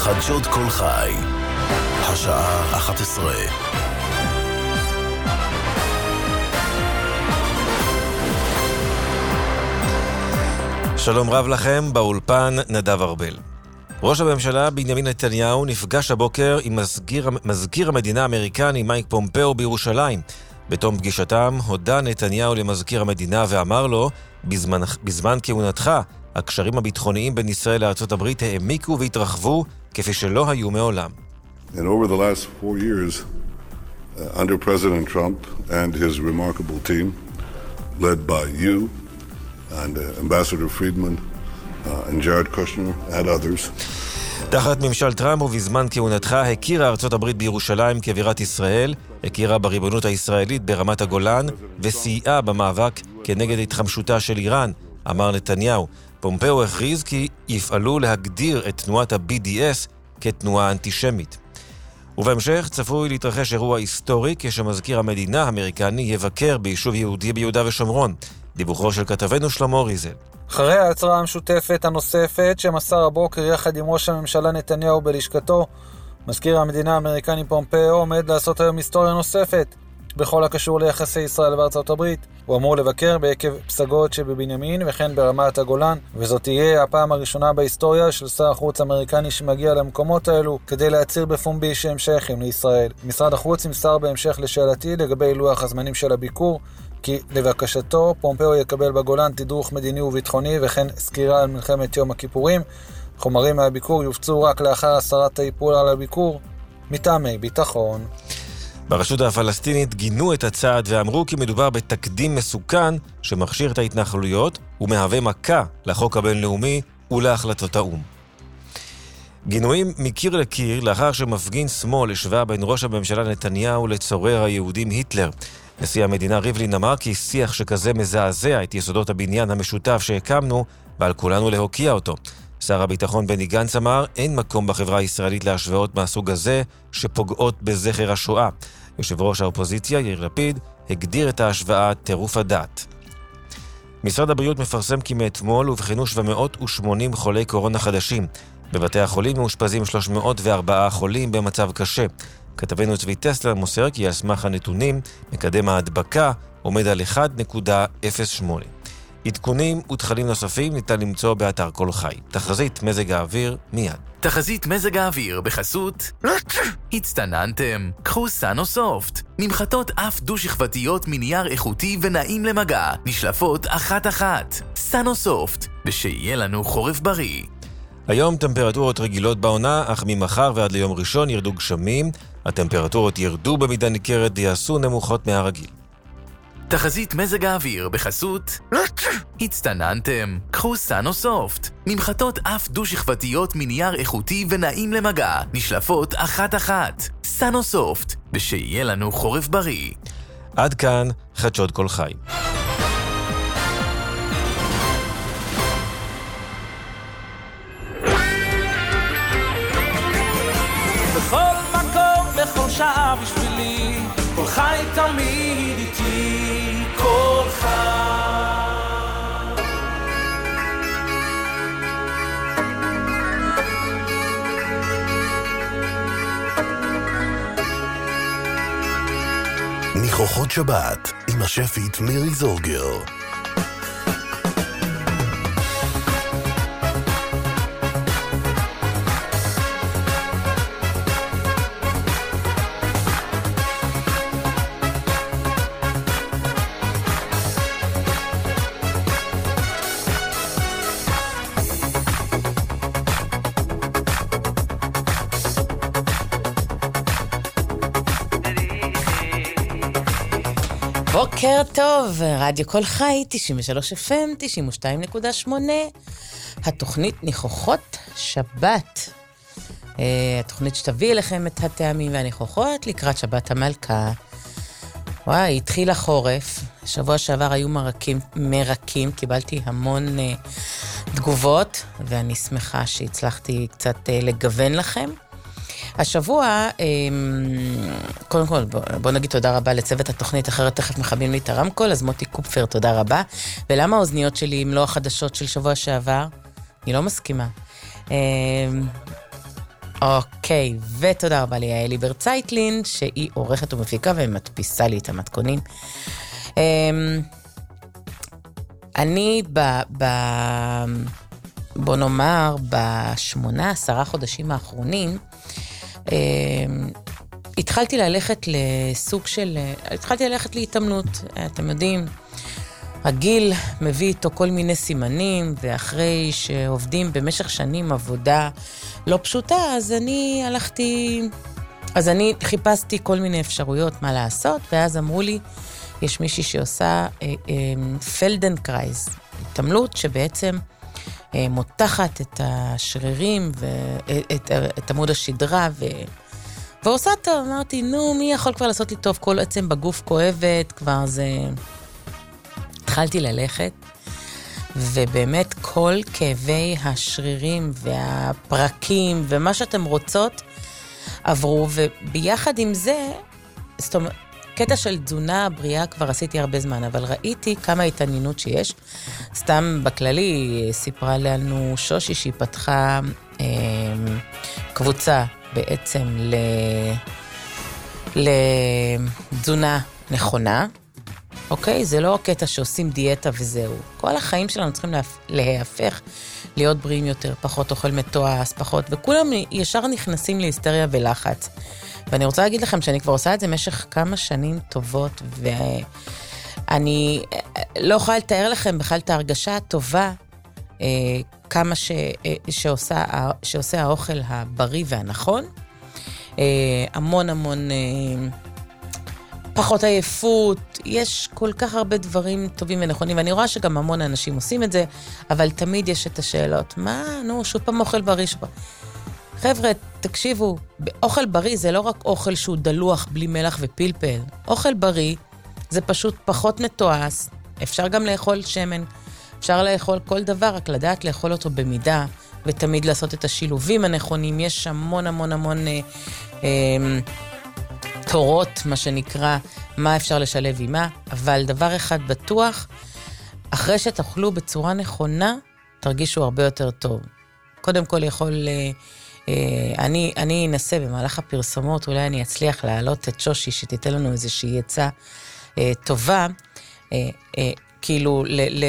חדשות כל חי, השעה 11. שלום רב לכם, באולפן נדב ארבל. ראש הממשלה בנימין נתניהו נפגש הבוקר עם מזכיר המדינה האמריקני מייק פומפאו בירושלים. בתום פגישתם הודה נתניהו למזכיר המדינה ואמר לו, בזמן כהונתך, הקשרים הביטחוניים בין ישראל לארצות הברית העמיקו והתרחבו כפי שלא היו מעולם. And over the last 4 years, under President Trump and his remarkable team, led by you and Ambassador Friedman and Jared Kushner and others. תחת ממשל טראמפ ובזמן כהונתך הכירה ארצות הברית בירושלים כבירת ישראל, הכירה בריבונות הישראלית ברמת הגולן וסייעה במאבק כנגד התחמשותה של איראן, אמר נתניהו. פומפאו הכריז כי יפעלו להגדיר את תנועת ה-BDS כתנועה אנטישמית. ובהמשך צפוי להתרחש אירוע היסטורי כשמזכיר המדינה האמריקני יבקר ביישוב יהודי ביהודה ושומרון. דיווחו של כתבנו שלמה ריזל. אחרי ההצהרה המשותפת הנוספת שמסר הבוקר יחד עם ראש הממשלה נתניהו בלשכתו, מזכיר המדינה האמריקני פומפאו עומד לעשות היום היסטוריה נוספת בכל הקשור ליחסי ישראל וארצות הברית. הוא אמור לבקר בעקב פסגות שבבנימין וכן ברמת הגולן, וזאת תהיה הפעם הראשונה בהיסטוריה של שר החוץ האמריקני שמגיע למקומות האלו כדי להצהיר בפומבי שהם שייכים לישראל. משרד החוץ ימסר בהמשך לשאלתי לגבי לוח הזמנים של הביקור, כי לבקשתו פומפאו יקבל בגולן תדרוך מדיני וביטחוני וכן סקירה על מלחמת יום הכיפורים. חומרים מהביקור יופצו רק לאחר הסרת האיפול על הביקור מטעמי ביטחון. ברשות הפלסטינית גינו את הצעד ואמרו כי מדובר בתקדים מסוכן שמכשיר את ההתנחלויות ומהווה מכה לחוק הבינלאומי ולהחלטות האו"ם. גינויים מקיר לקיר לאחר שמפגין שמאל השווה בין ראש הממשלה נתניהו לצורר היהודים היטלר. נשיא המדינה ריבלין אמר כי שיח שכזה מזעזע את יסודות הבניין המשותף שהקמנו ועל כולנו להוקיע אותו. שר הביטחון בני גנץ אמר, אין מקום בחברה הישראלית להשוואות מהסוג הזה שפוגעות בזכר השואה. יושב ראש האופוזיציה יאיר לפיד הגדיר את ההשוואה טירוף הדעת. משרד הבריאות מפרסם כי מאתמול ובחינו 780 חולי קורונה חדשים. בבתי החולים מאושפזים 304 חולים במצב קשה. כתבנו צבי טסלר מוסר כי על סמך הנתונים מקדם ההדבקה עומד על 1.08. עדכונים ותכנים נוספים ניתן למצוא באתר כל חי. תחזית מזג האוויר מיד. תחזית מזג האוויר בחסות הצטננתם, קחו סאנו-סופט, ממחטות אף דו-שכבתיות מנייר איכותי ונעים למגע, נשלפות אחת-אחת. סאנו-סופט, ושיהיה לנו חורף בריא. היום טמפרטורות רגילות בעונה, אך ממחר ועד ליום ראשון ירדו גשמים. הטמפרטורות ירדו במידה ניכרת ויעשו נמוכות מהרגיל. תחזית מזג האוויר בחסות הצטננתם, קחו סאנו-סופט, ממחטות אף דו-שכבתיות מנייר איכותי ונעים למגע, נשלפות אחת-אחת. סאנו-סופט, ושיהיה לנו חורף בריא. עד כאן חדשות כל חי. בכל מקום, בכל שעה בשבילי, כל חי תמיד איתי, כל חי. ניחוחות שבת עם השפית מירי זורגר. בוקר טוב, רדיו כל חי, 93 FM, 92.8, התוכנית ניחוחות שבת. התוכנית שתביא אליכם את הטעמים והניחוחות לקראת שבת המלכה. וואי, התחיל החורף, שבוע שעבר היו מרקים, קיבלתי המון תגובות, ואני שמחה שהצלחתי קצת לגוון לכם. השבוע, קודם כל, בוא נגיד תודה רבה לצוות התוכנית, אחרת תכף מכבים לי את הרמקול, אז מוטי קופפר, תודה רבה. ולמה האוזניות שלי אם לא החדשות של שבוע שעבר? אני לא מסכימה. אוקיי, ותודה רבה ליעל ליבר צייטלין, שהיא עורכת ומפיקה ומדפיסה לי את המתכונים. אני בוא נאמר, ב8-10 חודשים האחרונים, התחלתי ללכת לסוג של, התחלתי ללכת להתאמנות, אתם יודעים, הגיל מביא איתו כל מיני סימנים, ואחרי שעובדים במשך שנים עבודה לא פשוטה, אז אני חיפשתי כל מיני אפשרויות מה לעשות, ואז אמרו לי, יש מישהי שעושה פלדנקרייז, התעמלות שבעצם מותחת את השרירים ואת עמוד השדרה ועושה טוב. אמרתי, נו, מי יכול כבר לעשות לי טוב? כל עצם בגוף כואבת, כבר זה... התחלתי ללכת, ובאמת כל כאבי השרירים והפרקים ומה שאתם רוצות עברו, וביחד עם זה, זאת אומרת, קטע של תזונה בריאה כבר עשיתי הרבה זמן, אבל ראיתי כמה התעניינות שיש. סתם בכללי סיפרה לנו שושי שהיא פתחה קבוצה בעצם לתזונה נכונה. אוקיי? זה לא קטע שעושים דיאטה וזהו. כל החיים שלנו צריכים להיהפך להיות בריאים יותר, פחות אוכל מתועש, פחות, וכולם ישר נכנסים להיסטריה ולחץ. ואני רוצה להגיד לכם שאני כבר עושה את זה משך כמה שנים טובות, ואני לא יכולה לתאר לכם בכלל את ההרגשה הטובה, כמה שעושה האוכל הבריא והנכון. המון פחות עייפות, יש כל כך הרבה דברים טובים ונכונים, ואני רואה שגם המון אנשים עושים את זה, אבל תמיד יש את השאלות, מה, נו, שוב פעם אוכל בריא, חבר'ה, תקשיבו, אוכל בריא זה לא רק אוכל שהוא דלוח בלי מלח ופלפל. אוכל בריא זה פשוט פחות מתועש. אפשר גם לאכול שמן, אפשר לאכול כל דבר, רק לדעת לאכול אותו במידה, ותמיד לעשות את השילובים הנכונים. יש המון תורות, מה שנקרא, מה אפשר לשלב עם מה, אבל דבר אחד בטוח, אחרי שתאכלו בצורה נכונה, תרגישו הרבה יותר טוב. קודם כל יכול... אני אנסה במהלך הפרסומות, אולי אני אצליח להעלות את שושי, שתיתן לנו איזושהי עצה טובה, כאילו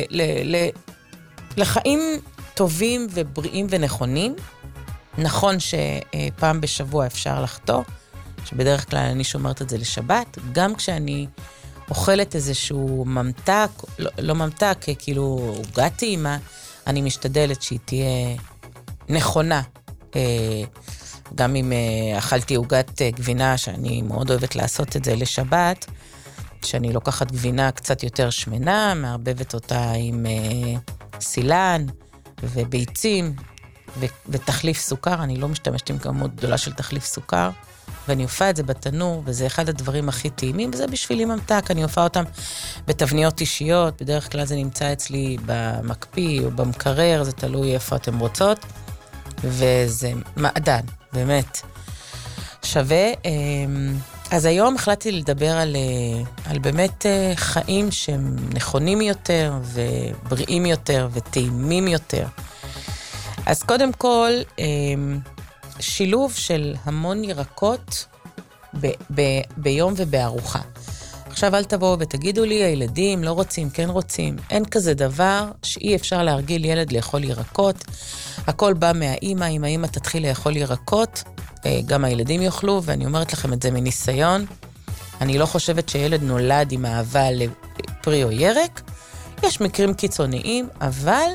לחיים טובים ובריאים ונכונים. נכון שפעם בשבוע אפשר לחטוא, שבדרך כלל אני שומרת את זה לשבת, גם כשאני אוכלת איזשהו ממתק, לא ממתק, כאילו עוגת טעימה, אני משתדלת שהיא תהיה נכונה. גם אם אכלתי עוגת גבינה, שאני מאוד אוהבת לעשות את זה לשבת, שאני לוקחת גבינה קצת יותר שמנה, מערבבת אותה עם סילן וביצים ותחליף סוכר. אני לא משתמשת עם כמות גדולה של תחליף סוכר, ואני אופה את זה בתנור, וזה אחד הדברים הכי טעימים, וזה בשבילי ממתק. אני אופה אותם בתבניות אישיות, בדרך כלל זה נמצא אצלי במקפיא או במקרר, זה תלוי איפה אתם רוצות. וזה מעדן, באמת שווה. אז היום החלטתי לדבר על באמת חיים שהם נכונים יותר ובריאים יותר וטעימים יותר. אז קודם כל, שילוב של המון ירקות ביום ובארוחה. עכשיו אל תבואו ותגידו לי, הילדים לא רוצים, כן רוצים. אין כזה דבר שאי אפשר להרגיל ילד לאכול ירקות. הכל בא מהאימא, אם האימא תתחיל לאכול ירקות, גם הילדים יאכלו, ואני אומרת לכם את זה מניסיון. אני לא חושבת שילד נולד עם אהבה לפרי או ירק. יש מקרים קיצוניים, אבל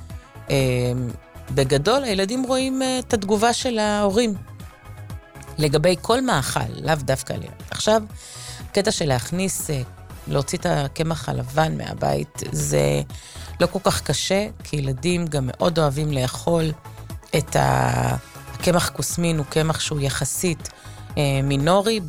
בגדול הילדים רואים את התגובה של ההורים. לגבי כל מאכל, לאו דווקא עליה. עכשיו, קטע של להוציא את הקמח הלבן מהבית, זה לא כל כך קשה, כי ילדים גם מאוד אוהבים לאכול את הקמח קוסמין, הוא קמח שהוא יחסית מינורי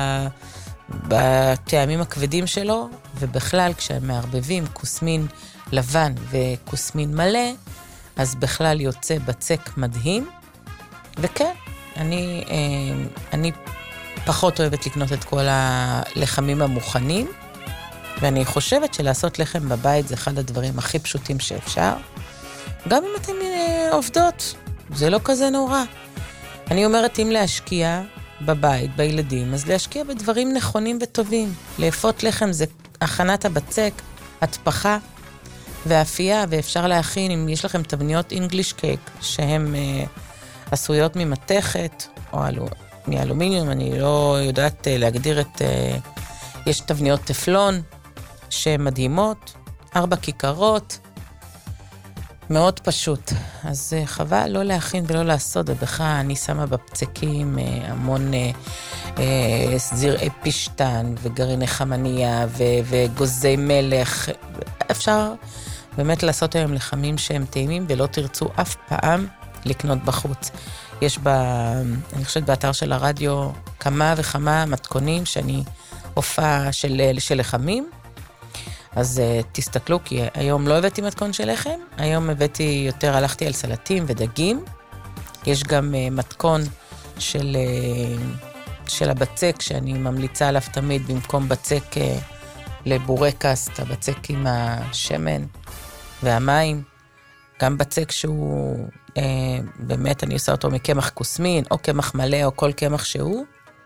בטעמים הכבדים שלו, ובכלל כשהם מערבבים קוסמין לבן וקוסמין מלא, אז בכלל יוצא בצק מדהים. וכן, אני פחות אוהבת לקנות את כל הלחמים המוכנים, ואני חושבת שלעשות לחם בבית זה אחד הדברים הכי פשוטים שאפשר. גם אם אתן עובדות, זה לא כזה נורא. אני אומרת, אם להשקיע בבית, בילדים, אז להשקיע בדברים נכונים וטובים. לאפות לחם זה הכנת הבצק, התפחה ואפייה, ואפשר להכין, אם יש לכם תבניות English cake, שהן עשויות ממתכת, או מאלומיניום, אני לא יודעת להגדיר את... יש תבניות טפלון, שהן מדהימות, 4 כיכרות, מאוד פשוט. אז חבל לא להכין ולא לעשות, ובכלל אני שמה בבצקים המון זרעי פשטן וגרעיני חמניה וגוזי מלח. אפשר באמת לעשות היום לחמים שהם טעימים ולא תרצו אף פעם לקנות בחוץ. יש אני חושבת באתר של הרדיו כמה וכמה מתכונים שאני הופעה של לחמים. אז תסתכלו, כי היום לא הבאתי מתכון של לחם, היום הבאתי יותר, הלכתי על סלטים ודגים. יש גם מתכון של הבצק, שאני ממליצה עליו תמיד, במקום בצק לבורקס, את הבצק עם השמן והמים. גם בצק שהוא, באמת אני עושה אותו מקמח קוסמין, או קמח מלא, או כל קמח שהוא.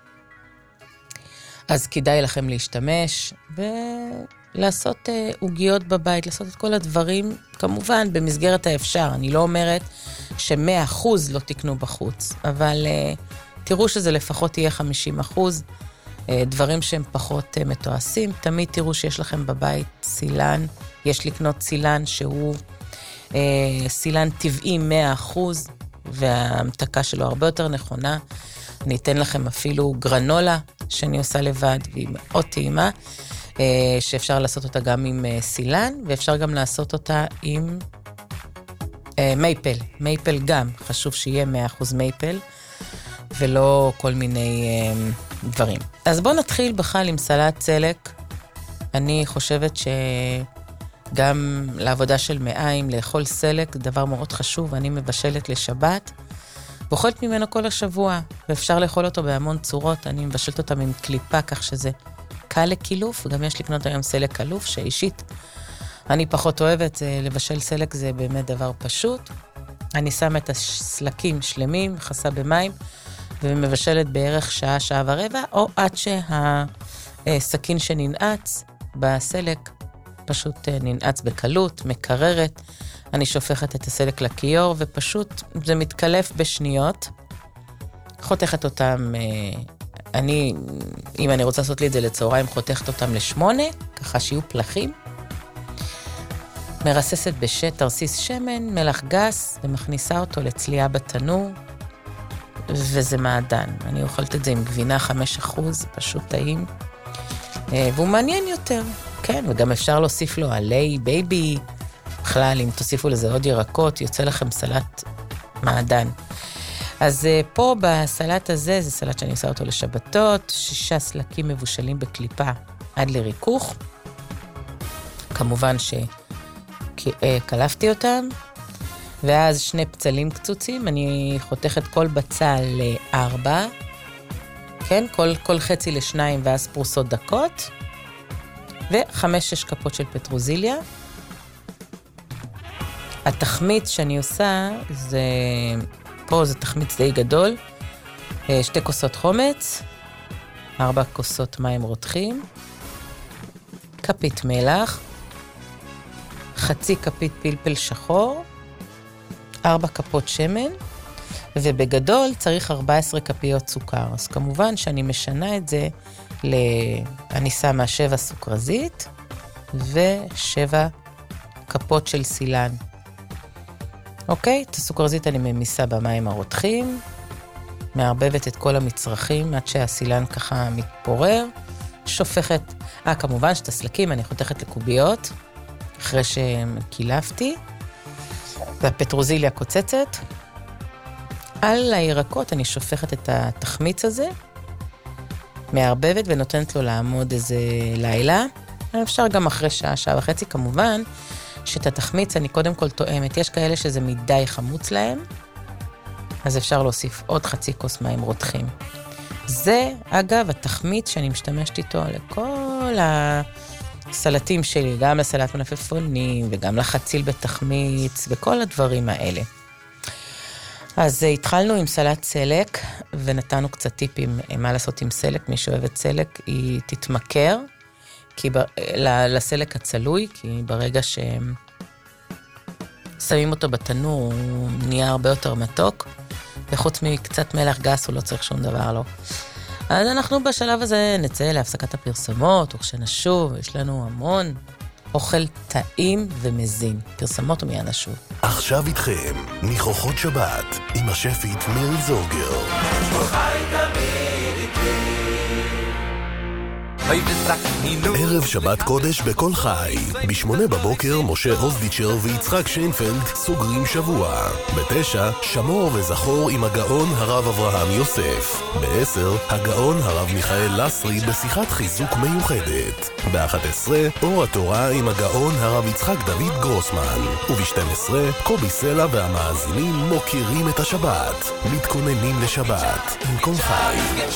אז כדאי לכם להשתמש, לעשות עוגיות בבית, לעשות את כל הדברים, כמובן במסגרת האפשר. אני לא אומרת ש100% לא תקנו בחוץ, אבל תראו שזה לפחות יהיה 50%, דברים שהם פחות מתועשים. תמיד תראו שיש לכם בבית סילן, יש לקנות סילן שהוא סילן טבעי 100%, וההמתקה שלו הרבה יותר נכונה. אני אתן לכם אפילו גרנולה שאני עושה לבד, והיא מאוד טעימה, שאפשר לעשות אותה גם עם סילן, ואפשר גם לעשות אותה עם מייפל. מייפל גם, חשוב שיהיה 100% מייפל, ולא כל מיני דברים. אז בואו נתחיל בכלל עם סלט צלק. אני חושבת שגם לעבודה של מעיים, לאכול סלק, דבר מאוד חשוב. אני מבשלת לשבת, ואוכלת ממנו כל השבוע, ואפשר לאכול אותו בהמון צורות. אני מבשלת אותם עם קליפה, כך שזה קל לקילוף, וגם יש לקנות היום סלק קלוף, שאישית אני פחות אוהבת. לבשל סלק זה באמת דבר פשוט. אני שמה את הסלקים שלמים, חסה במים, ומבשלת בערך שעה, שעה ורבע, או עד שהסכין שננעץ בסלק פשוט ננעץ בקלות, מקררת. אני שופכת את הסלק לכיור, ופשוט זה מתקלף בשניות. חותכת אותם, אם אני רוצה לעשות לי את זה לצהריים, חותכת אותם ל8, ככה שיהיו פלחים. מרססת תרסיס שמן, מלח גס, ומכניסה אותו לצלייה בתנור, וזה מעדן. אני אוכלת את זה עם גבינה 5%, פשוט טעים, והוא מעניין יותר, כן, וגם אפשר להוסיף לו עלי, בייבי, בכלל, אם תוסיפו לזה עוד ירקות, יוצא לכם סלט מעדן. אז פה בסלט הזה, זה סלט שאני עושה אותו לשבתות, 6 סלקים מבושלים בקליפה עד לריכוך. כמובן שקלפתי אותם, ואז 2 פצלים קצוצים, אני חותכת כל בצל ל4, כן, כל חצי ל2, ואז פרוסות דקות, ו5-6 כפות של פטרוזיליה. התחמיץ שאני עושה, פה זה תחמיץ די גדול, 2 כוסות חומץ, 4 כוסות מים רותחים, כפית מלח, חצי כפית פלפל שחור, 4 כפות שמן, ובגדול צריך 14 כפיות סוכר. אז כמובן שאני משנה את זה, אני שמה 7 סוכרזית, ו7 כפות של סילן. אוקיי, את הסוכרזית אני ממיסה במים הרותחים, מערבבת את כל המצרכים עד שהסילן ככה מתפורר, שופכת, כמובן שאת הסלקים אני חותכת לקוביות, אחרי שקילפתי, והפטרוזיליה קוצצת. על הירקות אני שופכת את התחמיץ הזה, מערבבת ונותנת לו לעמוד איזה לילה, אפשר גם אחרי שעה, שעה וחצי, כמובן, שאת התחמיץ אני קודם כל תואמת. יש כאלה שזה מדי חמוץ להם, אז אפשר להוסיף עוד חצי כוס מים רותחים. זה, אגב, התחמיץ שאני משתמשת איתו לכל הסלטים שלי, גם לסלט מלפפונים, וגם לחציל בתחמיץ, וכל הדברים האלה. אז התחלנו עם סלט סלק, ונתנו קצת טיפים מה לעשות עם סלק. מי שאוהבת סלק, היא תתמכר לסלק הצלוי, כי ברגע ששמים אותו בתנור, הוא נהיה הרבה יותר מתוק, וחוץ מקצת מלח גס, הוא לא צריך שום דבר לו. אז אנחנו בשלב הזה נצא להפסקת הפרסומות, וכשנשוב, יש לנו המון אוכל טעים ומזין. פרסמות ומיד נשוב. עכשיו איתכם, ניחוחות שבת, עם השפית מירי זורגר. ערב שבת קודש בכל חי. ב8 בבוקר משה הוזדיצ'ר ויצחק שיינפלד סוגרים שבוע. ב9 שמור וזכור עם הגאון הרב אברהם יוסף. ב10 הגאון הרב מיכאל לסרי בשיחת חיזוק מיוחדת. ב11 אור התורה עם הגאון הרב יצחק דוד גרוסמן. וב12 קובי סלע והמאזינים מוקירים את השבת. מתכוננים לשבת עם כל חי.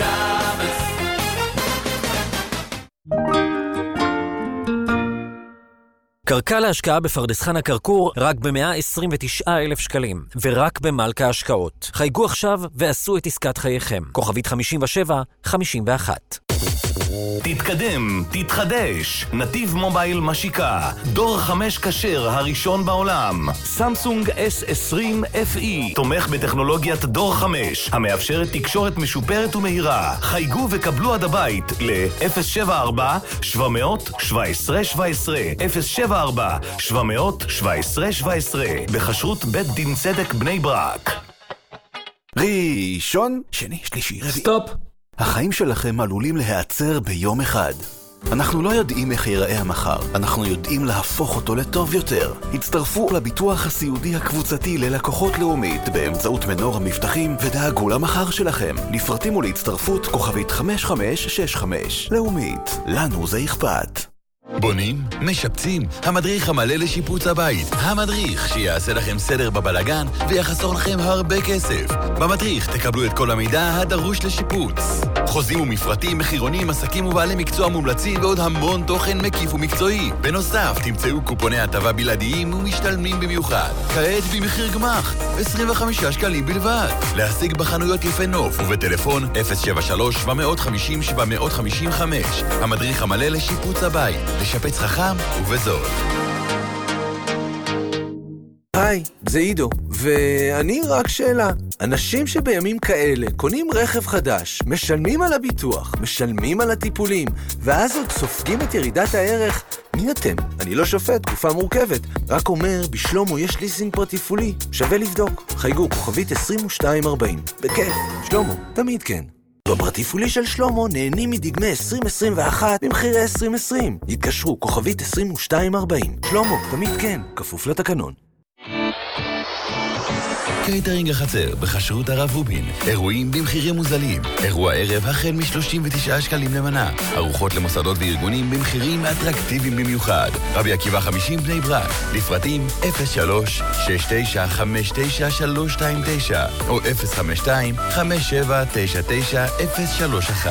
קרקע להשקעה בפרדס חנה כרכור רק ב-129,000 שקלים, ורק במלכה השקעות. חייגו עכשיו ועשו את עסקת חייכם. כוכבית 5751. תתקדם, תתחדש. נתיב מובייל משיקה. דור 5 כשר הראשון בעולם. סמסונג S20 FE. תומך בטכנולוגיית דור 5, המאפשרת תקשורת משופרת ומהירה. חייגו וקבלו עד הבית ל-074-700-1717. 074-700-1717. בחשרות בית דין צדק בני ברק. ראשון, שני, שלישי, רביעי. סטופ. החיים שלכם עלולים להיעצר ביום אחד. אנחנו לא יודעים איך ייראה המחר, אנחנו יודעים להפוך אותו לטוב יותר. הצטרפו לביטוח הסיעודי הקבוצתי ללקוחות לאומית באמצעות מנור המבטחים ודאגו למחר שלכם. לפרטים ולהצטרפות כוכבית 5565. לאומית, לנו זה אכפת. בונים, משפצים, המדריך המלא לשיפוץ הבית. המדריך שיעשה לכם סדר בבלגן ויחסור לכם הרבה כסף. במדריך תקבלו את כל המידע הדרוש לשיפוץ. חוזים ומפרטים, מחירונים, עסקים ובעלי מקצוע מומלצים ועוד המון תוכן מקיף ומקצועי. בנוסף, תמצאו קופוני הטבה בלעדיים ומשתלמים במיוחד. כעת במחיר גמח, 25 שקלים בלבד. להשיג בחנויות יפה נוף ובטלפון 073-750-755. המדריך המלא לשיפוץ הבית. לשפץ חכם ובזול. היי, זה עידו, ואני רק שאלה. אנשים שבימים כאלה קונים רכב חדש, משלמים על הביטוח, משלמים על הטיפולים, ואז עוד סופגים את ירידת הערך, מי אתם? אני לא שופט, תקופה מורכבת. רק אומר, בשלומו יש ליסינג פרטי פולי. שווה לבדוק. חייגו, כוכבית 2240. בכיף, שלומו, תמיד כן. בפרטיפולי של שלומו נהנים מדגמי 2021 במחירי 2020. התקשרו, כוכבית 2240. שלומו, תמיד כן, כפוף לתקנון. קייטרינג החצר בחשרות הרב רובין. אירועים במחירים מוזלים. אירוע ערב החל מ-39 שקלים למנה. ארוחות למוסדות וארגונים במחירים אטרקטיביים במיוחד. רבי עקיבא 50 בני ברק. לפרטים 03-6959-329 או 052-5799-031.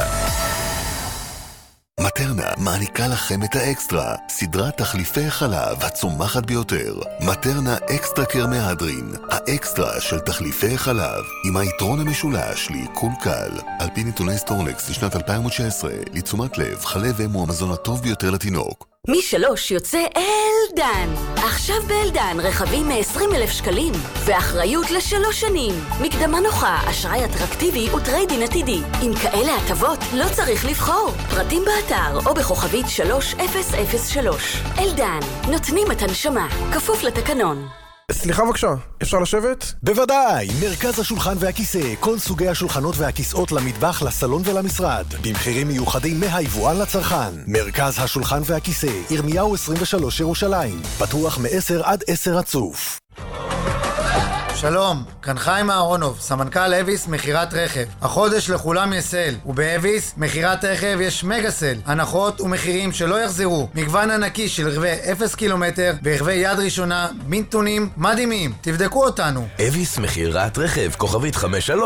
מטרנה מעניקה לכם את האקסטרה, סדרת תחליפי חלב הצומחת ביותר. מטרנה אקסטרה קר מהדרין, האקסטרה של תחליפי חלב, עם היתרון המשולש לעיכול קל. על פי נתוני סטורנקס לשנת 2019, לתשומת לב, חלב אם הוא המזון הטוב ביותר לתינוק. מ3 יוצא אלדן. עכשיו באלדן רכבים מ-20,000 שקלים ואחריות ל3 שנים. מקדמה נוחה, אשראי אטרקטיבי וטריידין עתידי. עם כאלה הטבות לא צריך לבחור. פרטים באתר או בכוכבית 3003. אלדן, נותנים את הנשמה, כפוף לתקנון. סליחה בבקשה, אפשר לשבת? בוודאי, מרכז השולחן והכיסא, כל סוגי השולחנות והכיסאות למטבח, לסלון ולמשרד, במחירים מיוחדים מהיבואן לצרכן. מרכז השולחן והכיסא, ירמיהו 23 ירושלים, פתוח מ-10 עד 10 רצוף. שלום, כאן חיים אהרונוב, סמנכ"ל אביס מחירת רכב. החודש לכולם יש סל, ובאביס מחירת רכב יש מגה סל. הנחות ומחירים שלא יחזרו. מגוון ענקי של רכבי 0 קילומטר ורכבי יד ראשונה, מינטונים מדהימים. תבדקו אותנו. אביס מחירת רכב, כוכבית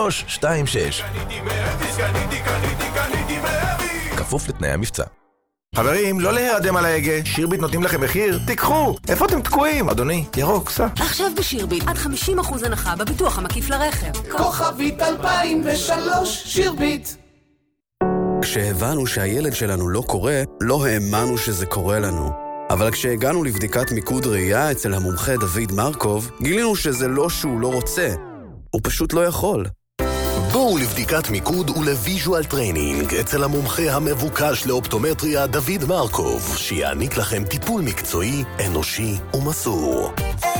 5326. כפוף לתנאי המבצע. חברים, לא להירדם על ההגה. שירביט נותנים לכם מחיר? תיקחו! איפה אתם תקועים? אדוני, ירוק, סע. עכשיו בשירביט, עד 50% הנחה בביטוח המקיף לרכב. כוכבית 2003, שירביט. כשהבנו שהילד שלנו לא קורא, לא האמנו שזה קורה לנו. אבל כשהגענו לבדיקת מיקוד ראייה אצל המומחה דוד מרקוב, גילינו שזה לא שהוא לא רוצה, הוא פשוט לא יכול. בואו לבדיקת מיקוד ולוויז'ואל טריינינג אצל המומחה המבוקש לאופטומטריה דוד מרקוב, שיעניק לכם טיפול מקצועי, אנושי ומסור.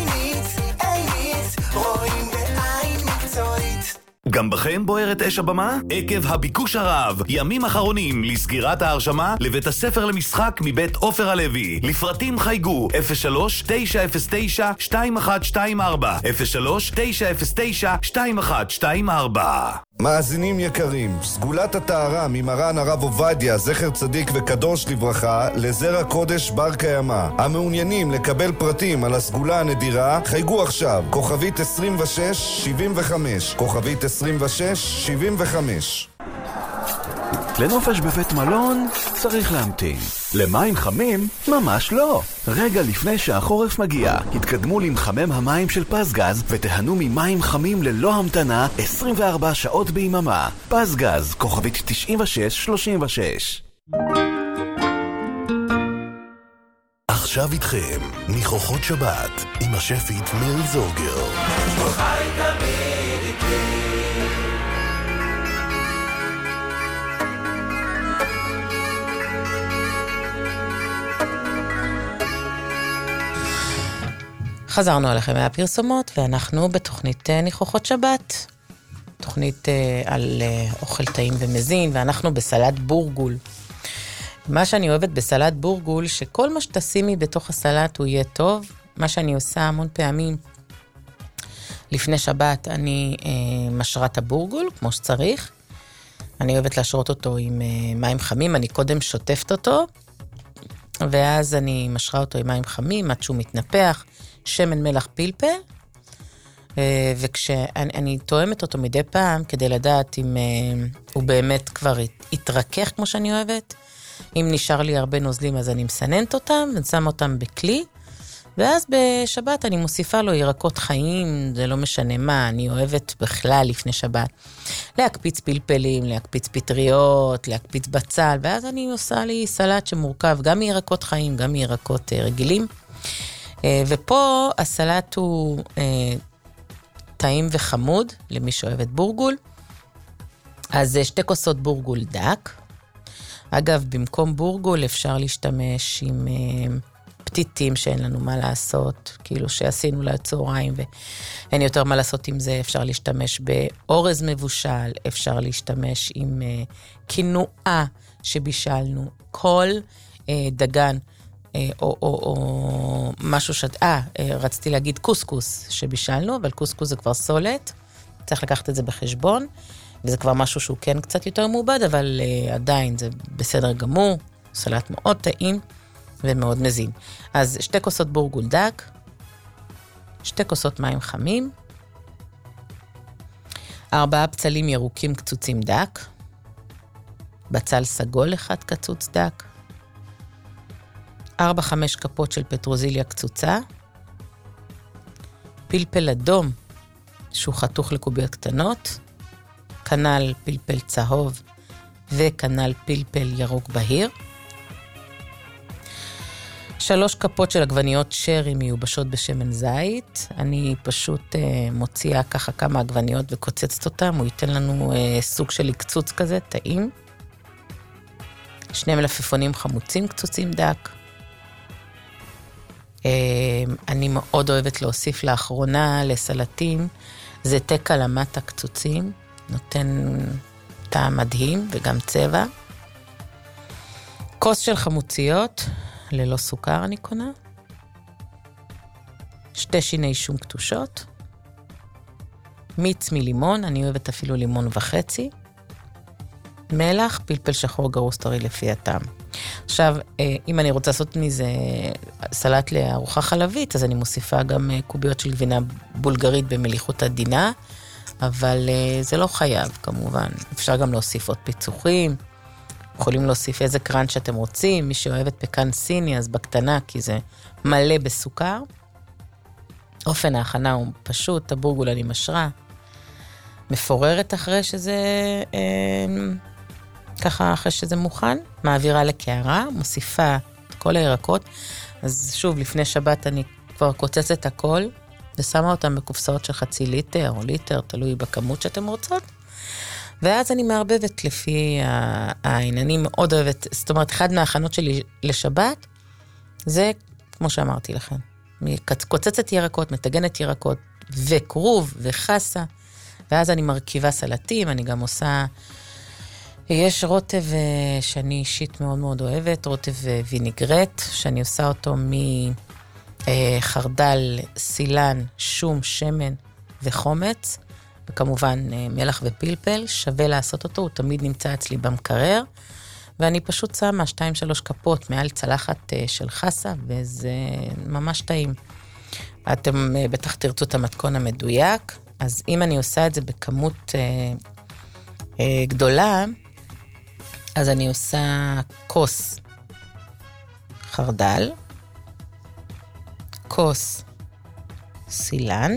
רואים בעין מקצועית. גם בכם בוערת אש הבמה? עקב הביקוש הרב, ימים אחרונים לסגירת ההרשמה לבית הספר למשחק מבית עופר הלוי. לפרטים חייגו 03-909-2124 03-909-2124. מאזינים יקרים, סגולת הטהרה ממרן הרב עובדיה, זכר צדיק וקדוש לברכה, לזרע קודש בר קיימא. המעוניינים לקבל פרטים על הסגולה הנדירה, חייגו עכשיו, כוכבית 2675, כוכבית 2675. לנופש בבית מלון צריך להמתין. למים חמים? ממש לא. רגע לפני שהחורף מגיע, התקדמו למחמם המים של פסגז ותהנו ממים חמים ללא המתנה 24 שעות ביממה. פסגז, כוכבית 9636. עכשיו איתכם, ניחוחות שבת, עם השפית מירי זורגר. חי תמיד איתי. חזרנו עליכם מהפרסומות, ואנחנו בתוכנית ניחוחות שבת. תוכנית על אוכל טעים ומזין, ואנחנו בסלט בורגול. מה שאני אוהבת בסלט בורגול, שכל מה שתשימי בתוך הסלט הוא יהיה טוב. מה שאני עושה המון פעמים, לפני שבת אני משרה את הבורגול, כמו שצריך. אני אוהבת להשרות אותו עם מים חמים, אני קודם שוטפת אותו, ואז אני משרה אותו עם מים חמים, עד שהוא מתנפח, שמן מלח פלפל, וכשאני תואמת אותו מדי פעם, כדי לדעת אם הוא באמת כבר התרכך כמו שאני אוהבת, אם נשאר לי הרבה נוזלים אז אני מסננת אותם, ושם אותם בכלי, ואז בשבת אני מוסיפה לו ירקות חיים, זה לא משנה מה, אני אוהבת בכלל לפני שבת, להקפיץ פלפלים, להקפיץ פטריות, להקפיץ בצל, ואז אני עושה לי סלט שמורכב גם מירקות חיים, גם מירקות רגילים, ופה הסלט הוא טעים וחמוד, למי שאוהבת בורגול. אז 2 כוסות בורגול דק. אגב, במקום בורגול אפשר להשתמש עם פתיתים שאין לנו מה לעשות, כאילו שעשינו לצהריים ואין יותר מה לעשות עם זה. אפשר להשתמש באורז מבושל, אפשר להשתמש עם קינועה שבישלנו, כל דגן, או משהו רציתי להגיד קוסקוס שבישלנו, אבל קוסקוס זה כבר סולת, צריך לקחת את זה בחשבון, וזה כבר משהו שהוא כן קצת יותר מעובד, אבל עדיין זה בסדר גמור, סלט מאוד טעים ומאוד מזין. אז 2 כוסות בורגול דק, 2 כוסות מים חמים, 4 בצלים ירוקים קצוצים דק, בצל סגול 1 קצוץ דק, 4-5 כפות של פטרוזיליה קצוצה, פלפל אדום שהוא חתוך לקוביות קטנות, כנל פלפל צהוב וכנל פלפל ירוק בהיר, 3 כפות של עגבניות שרי מיובשות בשמן זית. אני פשוט מוציאה ככה כמה עגבניות וקוצצת אותם, הוא ייתן לנו סוג של קצוץ כזה, טעים. 2 מלפפונים חמוצים קצוצים דק. אני מאוד אוהבת להוסיף לאחרונה לסלטים, זה תקע למטה קצוצים, נותן טעם מדהים וגם צבע. כוס של חמוציות, ללא סוכר אני קונה. 2 שיני שום קטושות. מיץ מלימון, אני אוהבת אפילו לימון וחצי. מלח, פלפל שחור גרוס טרי לפי הטעם. עכשיו, אם אני רוצה לעשות מזה סלט לארוחה חלבית, אז אני מוסיפה גם קוביות של גבינה בולגרית במליחות עדינה, אבל זה לא חייב כמובן. אפשר גם להוסיף עוד פיצוחים, יכולים להוסיף איזה קראנץ' שאתם רוצים, מי שאוהב את פקן סיני, אז בקטנה, כי זה מלא בסוכר. אופן ההכנה הוא פשוט, הבורגולה עם אשרה, מפוררת אחרי שזה, ככה אחרי שזה מוכן, מעבירה לקערה, מוסיפה את כל הירקות, אז שוב, לפני שבת אני כבר קוצצת הכל, ושמה אותם בקופסאות של 0.5 ליטר או ליטר, תלוי בכמות שאתם רוצות, ואז אני מערבבת לפי העניינים, מאוד אוהבת, זאת אומרת, אחד מההכנות שלי לשבת, זה כמו שאמרתי לכם, קוצצת ירקות, מטגנת ירקות, וקרוב וחסה, ואז אני מרכיבה סלטים, אני גם עושה, יש רוטב שאני אישית מאוד מאוד אוהבת, רוטב ויניגרט, שאני עושה אותו מחרדל, סילן, שום, שמן וחומץ, וכמובן מלח ופלפל, שווה לעשות אותו, הוא תמיד נמצא אצלי במקרר, ואני פשוט שמה 2-3 כפות מעל צלחת של חסה, וזה ממש טעים. אתם בטח תרצו את המתכון המדויק, אז אם אני עושה את זה בכמות גדולה, אז אני עושה כוס חרדל, כוס סילן,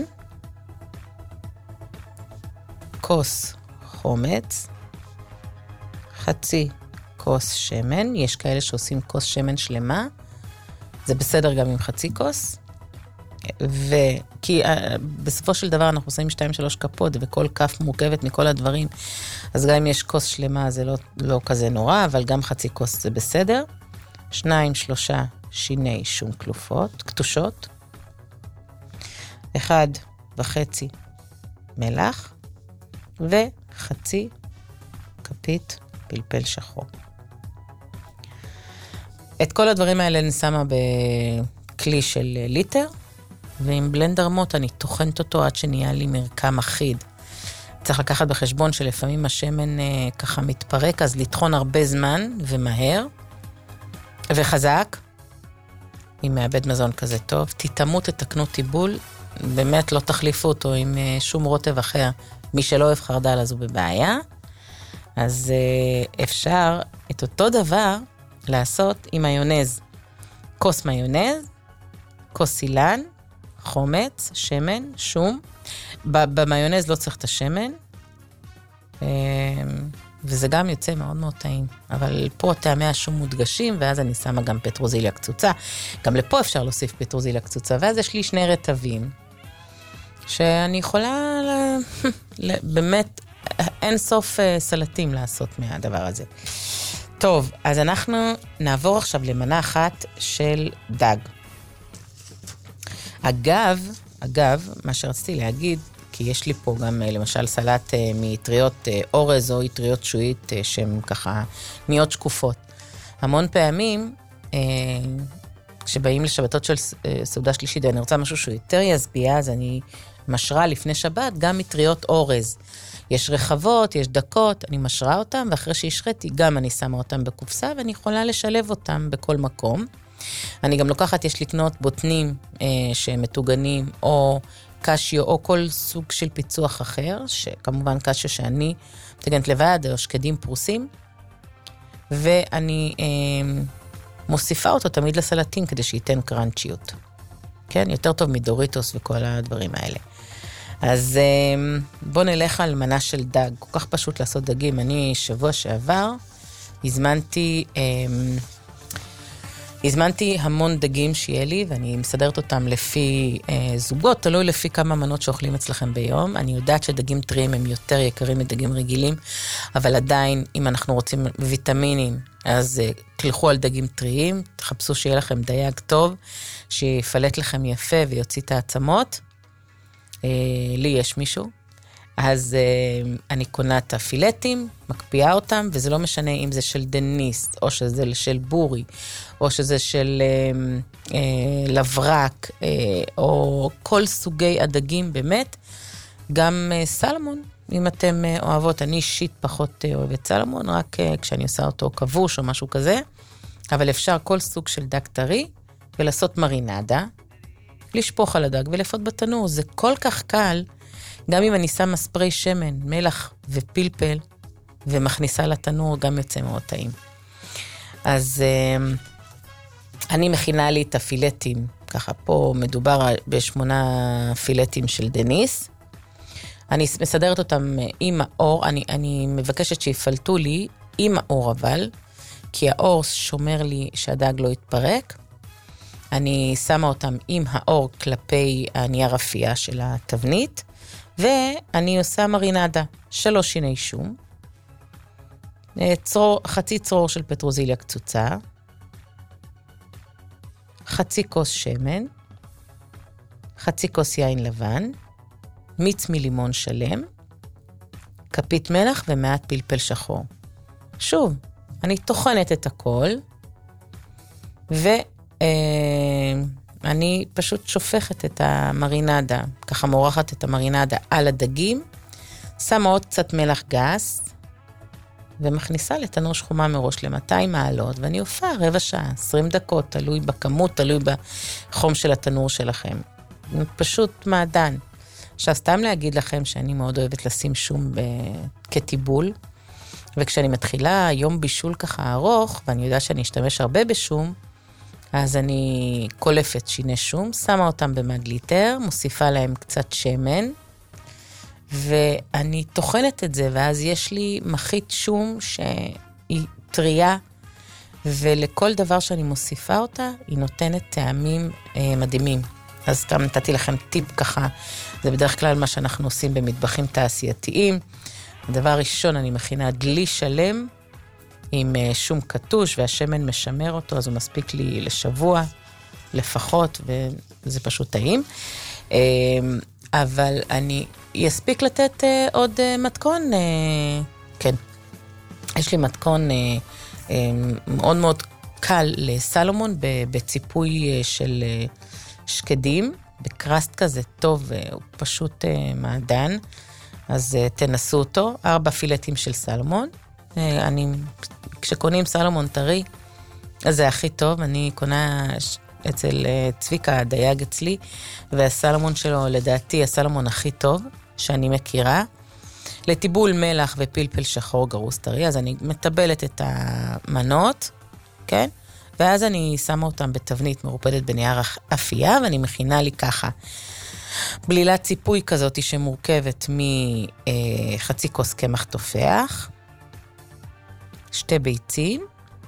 כוס חומץ, חצי כוס שמן, יש כאלה שעושים כוס שמן שלמה, זה בסדר גם עם חצי כוס, כי בסופו של דבר אנחנו עושים 2-3 כפות, וכל כף מורכבת מכל הדברים, אז גם אם יש כוס שלמה זה לא כזה נורא, אבל גם חצי כוס זה בסדר. 2-3 שיני שום קטושות, 1.5 מלח, וחצי כפית פלפל שחור. את כל הדברים האלה אני שמה בכלי של ליטר, ועם בלנדר מוט אני תוכנת אותו עד שנהיה לי מרקם אחיד. צריך לקחת בחשבון שלפעמים השמן ככה מתפרק, אז לטחון הרבה זמן ומהר וחזק. אם מאבד מזון כזה טוב, תתאמו, תתקנו טיבול, באמת לא תחליפו אותו עם שום רוטב אחר. מי שלא אוהב חרדל אז הוא בבעיה. אז אפשר את אותו דבר לעשות עם מיונז. כוס מיונז, כוס סילן, חומץ, שמן, שום. במיונז לא צריך את השמן, וזה גם יוצא מאוד מאוד טעים. אבל פה טעמי השום מודגשים, ואז אני שמה גם פטרוזיליה קצוצה. גם לפה אפשר להוסיף פטרוזיליה קצוצה, ואז יש לי 2 רטבים, שאני יכולה באמת אין סוף סלטים לעשות מהדבר הזה. טוב, אז אנחנו נעבור עכשיו למנה אחת של דג. אגב, מה שרציתי להגיד, כי יש לי פה גם למשל סלט מטריות אורז או טריות שועית שהן ככה נהיות שקופות. המון פעמים, כשבאים לשבתות של סעודה שלישית, ואני רוצה משהו שהוא יותר יסביע, אז אני משרה לפני שבת גם מטריות אורז. יש רחבות, יש דקות, אני משרה אותם, ואחרי שהשחרתי גם אני שמה אותם בקופסה, ואני יכולה לשלב אותם בכל מקום. אני גם לוקחת, יש לקנות בוטנים שמתוגנים, או קשיו, או כל סוג של פיצוח אחר, שכמובן קשיו שאני מתגנת לבד, או שקדים פרוסים, ואני מוסיפה אותו תמיד לסלטים, כדי שייתן קרנצ'יות. כן, יותר טוב מדוריטוס וכל הדברים האלה. אז בוא נלך על מנה של דג, כל כך פשוט לעשות דגים. אני שבוע שעבר הזמנתי המון דגים שיהיה לי, ואני מסדרת אותם לפי זוגות, תלוי לפי כמה מנות שאוכלים אצלכם ביום. אני יודעת שדגים טריים הם יותר יקרים מדגים רגילים, אבל עדיין, אם אנחנו רוצים ויטמינים, אז תלכו על דגים טריים, תחפשו שיהיה לכם דייג טוב, שיפלט לכם יפה ויוציא את העצמות. לי יש מישהו, אז אני קונה את הפילטים, מקפיאה אותם, וזה לא משנה אם זה של דניס, או שזה של בורי, או שזה של לברק, או כל סוגי הדגים באמת, גם סלמון, אם אתם אוהבות, אני אישית פחות אוהבת סלמון, רק כשאני עושה אותו כבוש או משהו כזה, אבל אפשר כל סוג של דג טרי, ולעשות מרינדה, לשפוך על הדג ולפות בתנור, זה כל כך קל, גם אם אני שמה ספרי שמן, מלח ופלפל, ומכניסה לתנור, גם יוצא מאוד טעים. אז אני מכינה לי את הפילטים, ככה פה מדובר ב8 פילטים של דניס, אני מסדרת אותם עם האור, אני מבקשת שיפלטו לי עם האור אבל, כי האור שומר לי שהדג לא יתפרק, אני שמה אותם עם האור כלפי הנייר אפייה של התבנית, ואני עושה מרינדה, 3 שיני שום, חצי צרור של פטרוזיליה קצוצה, חצי כוס שמן, חצי כוס יין לבן, מיץ מלימון שלם, כפית מלח ומעט פלפל שחור. שוב, אני טוחנת את הכל, ואני פשוט שופכת את המרינדה, ככה מורחת את המרינדה על הדגים, שמה עוד קצת מלח גס, ומכניסה לתנור שחומה מראש ל-200 מעלות, ואני הופעה 15 שעה, 20 דקות, תלוי בכמות, תלוי בחום של התנור שלכם. פשוט מעדן. עכשיו, סתם להגיד לכם שאני מאוד אוהבת לשים שום כטיבול, וכשאני מתחילה יום בישול ככה ארוך, ואני יודעת שאני אשתמש הרבה בשום, אז אני קולפת שיני שום, שמה אותם במגליטר, מוסיפה להם קצת שמן, ואני טוחנת את זה, ואז יש לי מחית שום שהיא טריה, ולכל דבר שאני מוסיפה אותה, היא נותנת טעמים מדהימים. אז סתם נתתי לכם טיפ ככה, זה בדרך כלל מה שאנחנו עושים במטבחים תעשייתיים. הדבר הראשון, אני מכינה דלי שלם עם שום קטוש, והשמן משמר אותו, אז הוא מספיק לי לשבוע לפחות, וזה פשוט טעים. אבל אני אספיק לתת עוד מתכון, כן. יש לי מתכון מאוד מאוד קל לסלומון, בציפוי של שקדים, בקרסט כזה טוב, הוא פשוט מעדן, אז תנסו אותו, 4 פילטים של סלמון, כשקונים סלמון טרי, אז זה הכי טוב, אני קונה אצל צביקה הדייג אצלי, והסלמון שלו לדעתי הסלמון הכי טוב שאני מכירה, לטיבול מלח ופלפל שחור גרוס טרי, אז אני מטבלת את המנות, כן? ואז אני שמה אותם בתבנית מרופדת בנייר אפייה, ואני מכינה לי ככה, בלילת ציפוי כזאת שמורכבת מחצי כוס קמח תופח, 2 ביצים,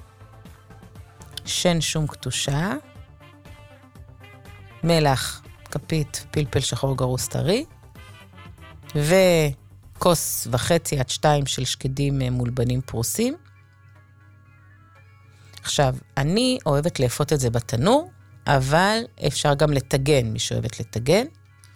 שן שום קטושה, מלח, כפית, פלפל שחור גרוס טרי, וכוס וחצי עד 2 של שקדים מולבנים פרוסים. עכשיו, אני אוהבת לאפות את זה בתנור, אבל אפשר גם לטגן, מי שאוהבת לטגן.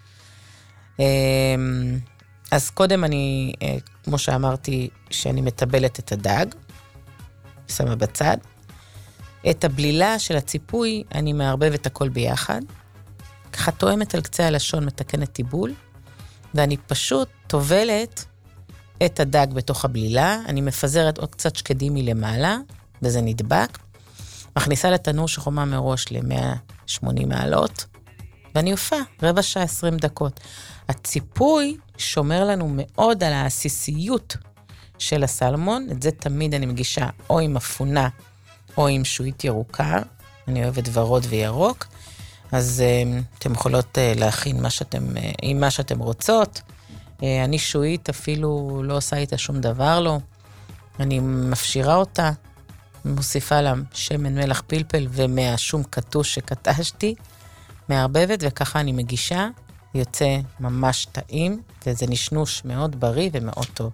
אז קודם אני, כמו שאמרתי, שאני מטבלת את הדג, שמה בצד. את הבלילה של הציפוי, אני מערבבת הכל ביחד. ככה תואמת על קצה הלשון, מתקנת טיבול, ואני פשוט טובלת את הדג בתוך הבלילה, אני מפזרת עוד קצת שקדים מלמעלה, וזה נדבק, מכניסה לתנור שחומה מראש ל-180 מעלות, ואני הופעה 15 שעה 20 דקות. הציפוי שומר לנו מאוד על העסיסיות של הסלמון, את זה תמיד אני מגישה או עם אפונה, או עם שועית ירוקה, אני אוהבת ורוד וירוק, אז אתם יכולות להכין עם מה שאתם רוצות. אני שועית אפילו לא עושה איתה שום דבר לא, אני מפשירה אותה, מוסיפה לה שמן מלח פלפל ומהשום קטוש שקטשתי, מערבבת וככה אני מגישה, יוצא ממש טעים, וזה נשנוש מאוד בריא ומאוד טוב.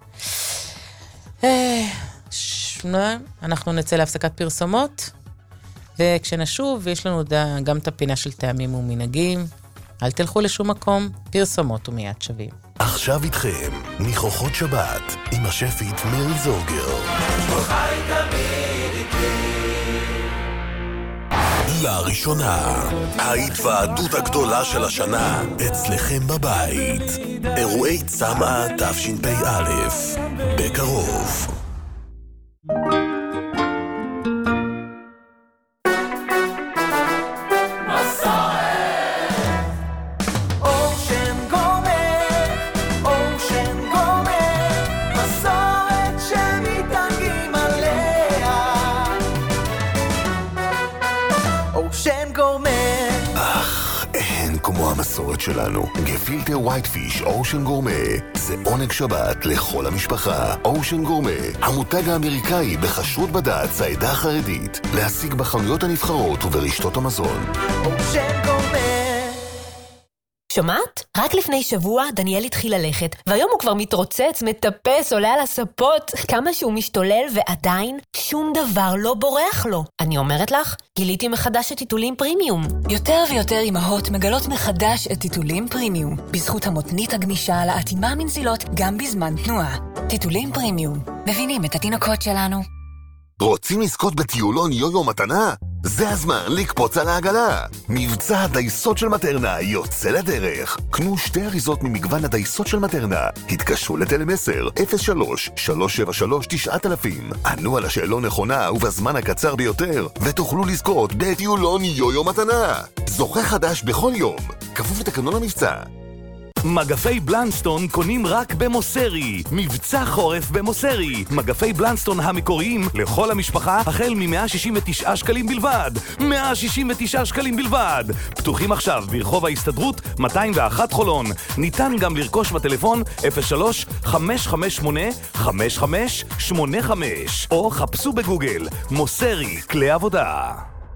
אנחנו נצא להפסקת פרסומות, וכשנשוב יש לנו גם את הפינה של טעמים ומנהגים, אל תלכו לשום מקום, פרסומות ומיד שווים. עכשיו איתכם, ניחוחות שבת, עם השפית מירי זורגר. חי תמיד איתי. לראשונה, ההתוועדות הגדולה של השנה אצלכם בבית. אירועי צמא תשפ"א, בקרוב. המסורת שלנו. גפילטה ווייט פיש אושן גורמה. זה עונג שבת לכל המשפחה. אושן גורמה, המותג האמריקאי בכשרות בד"ץ העדה החרדית. להשיג בחנויות הנבחרות וברשתות המזון. אושן גורמה. שומעת? רק לפני שבוע דניאל התחיל ללכת, והיום הוא כבר מתרוצץ, מטפס, עולה על הספות, כמה שהוא משתולל ועדיין שום דבר לא בורח לו. אני אומרת לך, גיליתי מחדש את טיטולים פרימיום. יותר ויותר אמהות מגלות מחדש את טיטולים פרימיום, בזכות המותנית הגמישה על האטימה מנזילות גם בזמן תנועה. טיטולים פרימיום, מבינים את התינוקות שלנו. רוצים לזכות בטיולון יו-יו מתנה? זה הזמן לקפוץ על העגלה. מבצע הדייסות של מטרנה יוצא לדרך. קנו 2 אריזות ממגוון הדייסות של מטרנה. התקשרו לטלמסר 03-373-9000. ענו על השאלון נכונה ובזמן הקצר ביותר, ותוכלו לזכות בטיולון יו-יו מתנה. זוכה חדש בכל יום. כפוף לתקנון המבצע. מגפי בלנסטון קונים רק במוסרי. מבצע חורף במוסרי. מגפי בלנסטון המקוריים לכל המשפחה החל מ-169 שקלים בלבד. 169 שקלים בלבד. פתוחים עכשיו ברחוב ההסתדרות 201 חולון. ניתן גם לרכוש בטלפון 03-558-5585 או חפשו בגוגל מוסרי כלי עבודה.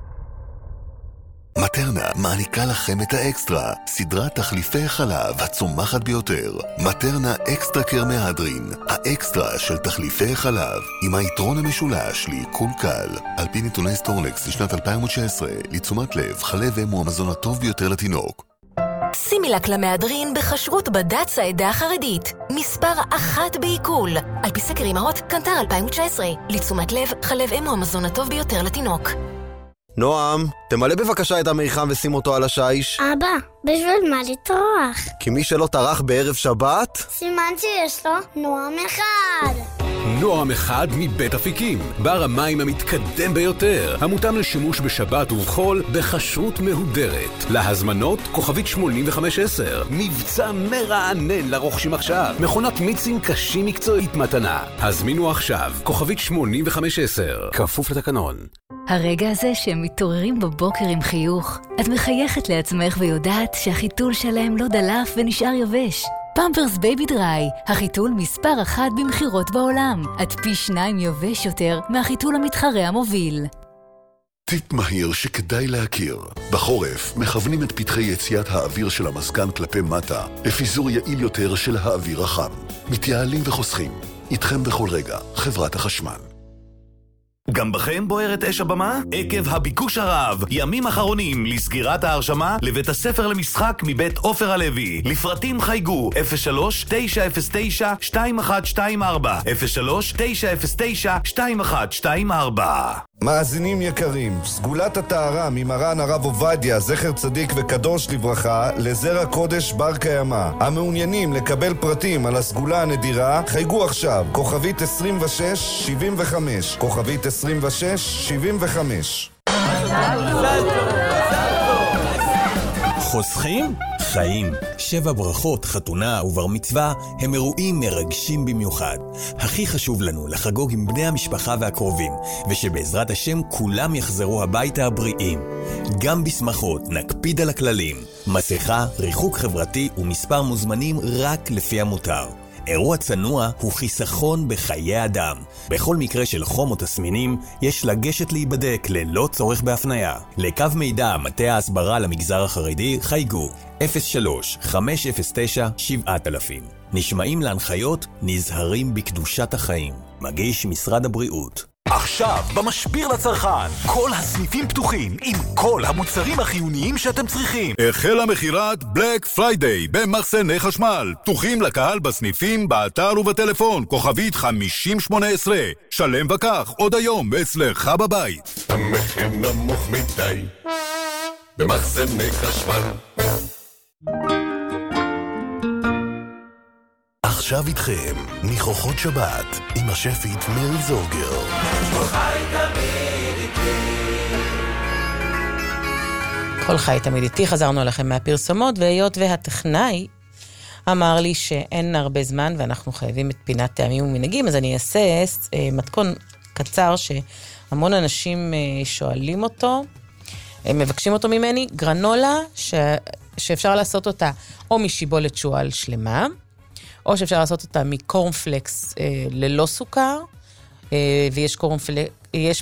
מטרנה מעניקה לכם את האקסטרה, סדרת תחליפי חלב הצומחת ביותר. מטרנה אקסטרה קר מהדרין, האקסטרה של תחליפי חלב, עם היתרון המשולש לעיכול קל. על פי נתוני סטורנקס לשנת 2019, לתשומת לב, חלב אם הוא המזון הטוב ביותר לתינוק. סימילק למהדרין בכשרות בד"ץ העדה החרדית. מספר 1 בעיכול. על פי סקר אמהות, קנטר 2019. לתשומת לב, חלב אם הוא המזון הטוב ביותר לתינוק. נועם, תמלא בבקשה את המריחם ושים אותו על השיש. אבא, בשביל מה לטרוח? כי מי שלא טרח בערב שבת... סימן שיש לו נועם אחד. נועם אחד מבית אפיקים, בר המים המתקדם ביותר, המותאם לשימוש בשבת ובחול בכשרות מהודרת. להזמנות כוכבית 8510, מבצע מרענן לרוכשים עכשיו, מכונת מיצים קשים מקצועית מתנה. הזמינו עכשיו, כוכבית 8510, כפוף לתקנון. הרגע הזה שהם מתעוררים בבוקר עם חיוך, את מחייכת לעצמך ויודעת שהחיתול שלהם לא דלף ונשאר יבש. פמפרס בייבי דריי, החיתול מספר 1 במחירות בעולם, עד פי 2 יבש יותר מהחיתול המתחרה המוביל. טיפ מהיר שכדאי להכיר. בחורף מכוונים את פתחי יציאת האוויר של המזגן כלפי מטה, לפיזור יעיל יותר של האוויר החם. מתייעלים וחוסכים. איתכם בכל רגע, חברת החשמל. גם בכם בוערת אש הבמה? עקב הביקוש הרב, ימים אחרונים לסגירת ההרשמה לבית הספר למשחק מבית עופר הלוי. לפרטים חייגו 03-909-2124 03-909-2124. מאזינים יקרים, סגולת הטהרה ממרן הרב עובדיה, זכר צדיק וקדוש לברכה, לזרע קודש בר קיימא. המעוניינים לקבל פרטים על הסגולה הנדירה, חייגו עכשיו, כוכבית 2675, כוכבית 2675. חוסכים? חיים. 7 ברכות, חתונה ובר מצווה הם אירועים מרגשים במיוחד. הכי חשוב לנו לחגוג עם בני המשפחה והקרובים, ושבעזרת השם כולם יחזרו הביתה הבריאים. גם בשמחות נקפיד על הכללים. מסכה, ריחוק חברתי ומספר מוזמנים רק לפי המותר. אירוע צנוע הוא חיסכון בחיי אדם. בכל מקרה של חום או תסמינים, יש לגשת להיבדק ללא צורך בהפניה. לקו מידע מטה ההסברה למגזר החרדי חייגו 03-509-7000. נשמעים להנחיות, נזהרים בקדושת החיים. מגיש משרד הבריאות. עכשיו, במשביר לצרכן, כל הסניפים פתוחים עם כל המוצרים החיוניים שאתם צריכים. החלה מחירת בלק פריידיי במחסני חשמל. פתוחים לקהל בסניפים, באתר ובטלפון, כוכבית 5018. שלם וכך, עוד היום אצלך בבית. המחיר נמוך מדי במחסני חשמל. עכשיו איתכם, ניחוחות שבת, עם השפית מרי זורגר. כל חי תמיד איתי, חזרנו אליכם מהפרסומות, והיות והטכנאי אמר לי שאין הרבה זמן, ואנחנו חייבים את פינת טעמים ומנהגים, אז אני אעשה מתכון קצר שהמון אנשים שואלים אותו, מבקשים אותו ממני, גרנולה שאפשר לעשות אותה או משיבולת שועל שלמה, או שאפשר לעשות אותה מקורנפלקס ללא סוכר, ויש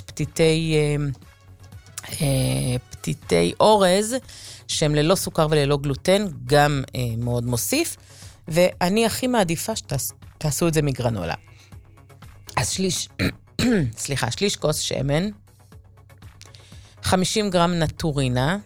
פתיתי אורז, שהם ללא סוכר וללא גלוטן, גם מאוד מוסיף, ואני הכי מעדיפה שתעשו את זה מגרנולה. אז שליש כוס שמן, 50 גרם נטורינה,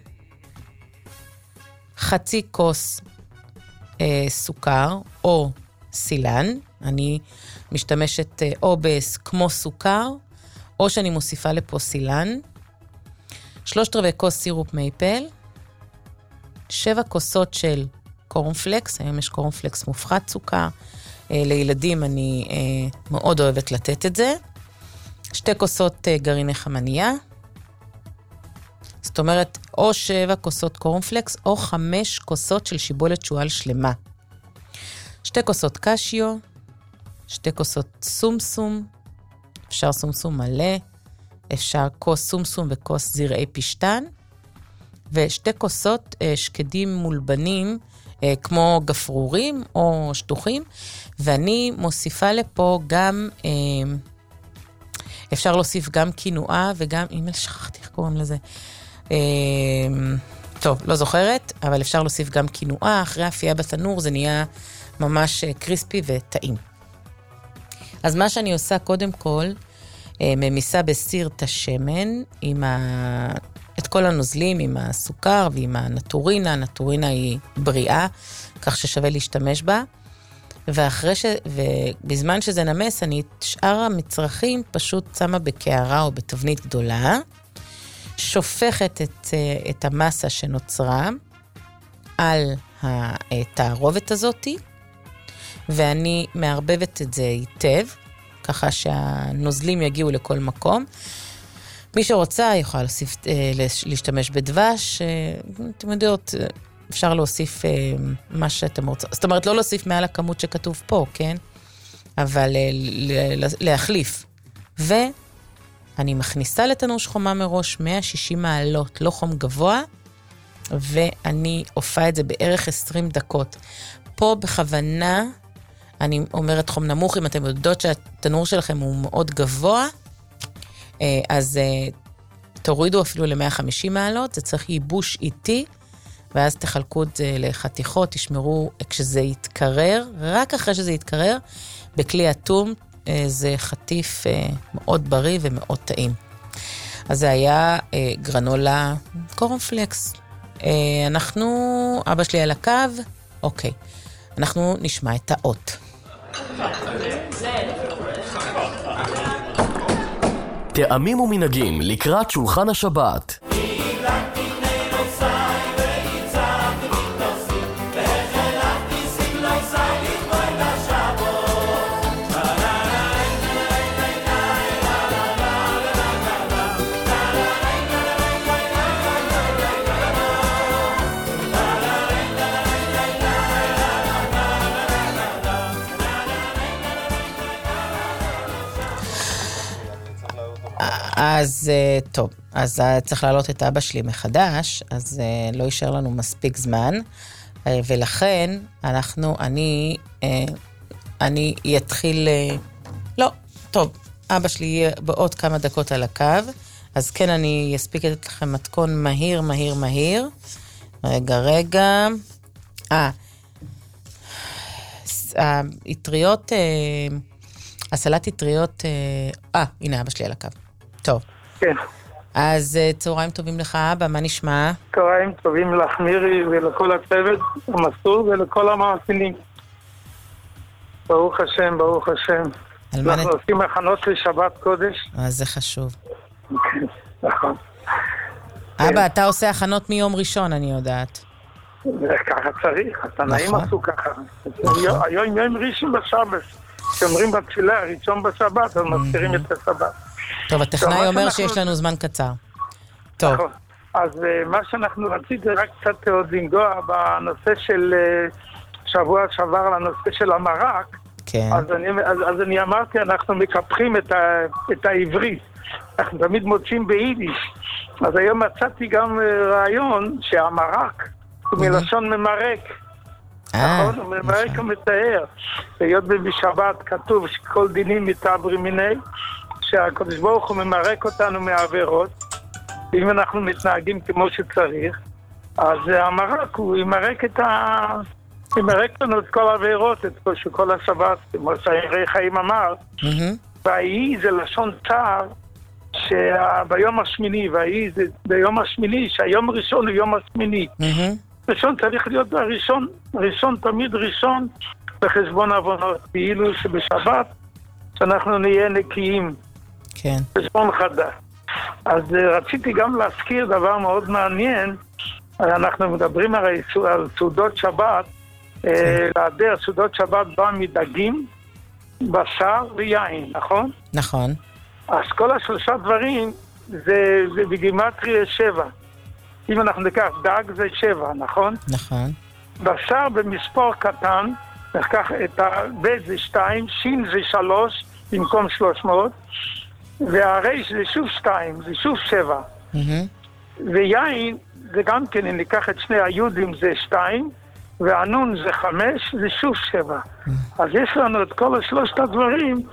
חצי כוס סוכר או סילן, אני משתמשת או כמו סוכר, או שאני מוסיפה לפה סילן, 3/4 כוס סירופ מייפל, 7 כוסות של קורנפלקס, היום יש קורנפלקס מופחת סוכר, לילדים אני מאוד אוהבת לתת את זה, 2 כוסות גרעיני חמניה, זאת אומרת, או 7 כוסות קורנפלקס, או 5 כוסות של שיבולת שועל שלמה. 2 כוסות קשיו, 2 כוסות סומסום, אפשר סומסום מלא, אפשר כוס סומסום וכוס זרעי פשטן, ו2 כוסות שקדים מולבנים, כמו גפרורים או שטוחים, ואני מוסיפה לפה גם, אפשר להוסיף גם קינואה, וגם, אם שכחתי איך קוראים לזה, טוב, לא זוכרת, אבל אפשר להוסיף גם קינואה, אחרי אפייה בתנור זה נהיה ממש קריספי וטעים. אז מה שאני עושה קודם כל, ממיסה בסיר את השמן, את כל הנוזלים עם הסוכר ועם הנטורינה, הנטורינה היא בריאה, כך ששווה להשתמש בה, ובזמן שזה נמס, אני את שאר המצרכים פשוט שמה בקערה או בתבנית גדולה, שופכת את המסה שנוצרה על התערובת הזאת, ואני מערבבת את זה היטב, ככה שהנוזלים יגיעו לכל מקום. מי שרוצה יכול להשתמש בדבש, אתם יודעות, אפשר להוסיף מה שאתם רוצים. זאת אומרת, לא להוסיף מעל הכמות שכתוב פה, כן? אבל להחליף. ואני מכניסה לתנור שחומה מראש 160 מעלות, לא חום גבוה, ואני הופעה את זה בערך 20 דקות. פה בכוונה, אני אומרת חום נמוך, אם אתם יודעות שהתנור שלכם הוא מאוד גבוה, אז תורידו אפילו ל-150 מעלות, זה צריך ייבוש איטי, ואז תחלקו את זה לחתיכות, תשמרו כשזה יתקרר, רק אחרי שזה יתקרר, בכלי אטום, זה חטיף מאוד בריא ומאוד טעים. אז זה היה גרנולה קורנפלקס. אבא שלי על הקו, אוקיי. אנחנו נשמע את האות. טעמים ומנהגים לקראת שולחן השבת. אז טוב, אז צריך להעלות את אבא שלי מחדש, אז לא יישאר לנו מספיק זמן, ולכן אני אתחיל, לא, טוב, אבא שלי יהיה בעוד כמה דקות על הקו, אז כן אני אספיק לתת לכם מתכון מהיר, רגע, היטריות, הסלט יטריות, הנה אבא שלי על הקו. טוב. כן. אז צהריים טובים לך, אבא, מה נשמע? צהריים טובים לך, מירי, ולכל הצוות המסור, ולכל המאזינים. ברוך השם, ברוך השם. אנחנו עושים הכנות לשבת קודש. אז זה חשוב. כן, נכון. אבא, אתה עושה הכנות מיום ראשון, אני יודעת. ככה צריך, התנאים עשו ככה. היום יום ראשון בשבת. שאומרים בתפילה, ראשון בשבת, אז מזכירים את השבת. טוב, הטכנאי אומר שיש לנו זמן קצר. טוב. נכון. אז מה שאנחנו רציתי רק קצת עוד לנגוע בנושא של שבוע שעבר, לנושא של המרק. כן. אז אני אמרתי, אנחנו מקפחים את העברית. אנחנו תמיד מוצאים ביידיש. אז היום מצאתי גם רעיון שהמרק הוא מלשון ממרק. נכון? הוא ממרק ומתאר. היות ובשבת כתוב שכל דינים מתעברים מיני, שהקדוש ברוך הוא ממרק אותנו מהעבירות, ואם אנחנו מתנהגים כמו שצריך, אז המרק הוא ימרק לנו את כל העבירות, את כל השבת, כמו שהרי חיים אמר, והיא זה לשון צער, שביום השמיני, והיא זה ביום השמיני, שהיום הראשון הוא יום השמיני. ראשון צריך להיות ראשון תמיד ראשון בחשבון עוונות, כאילו שבשבת שאנחנו נהיה נקיים. כן. חשבון חדש. אז רציתי גם להזכיר דבר מאוד מעניין, אנחנו מדברים הרי על סעודות שבת, להדר סעודות שבת בא מדגים, בשר ויין, נכון? נכון. אז כל השלושה דברים זה בגימטריה 7. אם אנחנו ניקח דג זה 7, נכון? נכון. בשר במספור קטן, ניקח את הבית זה 2, שין זה 3 במקום 300, והרש זה שוב 2, זה שוב 7. ויין זה גם כן, אם ניקח את שני היהודים זה 2, והנון זה 5, זה שוב 7. אז יש לנו את כל השלושת הדברים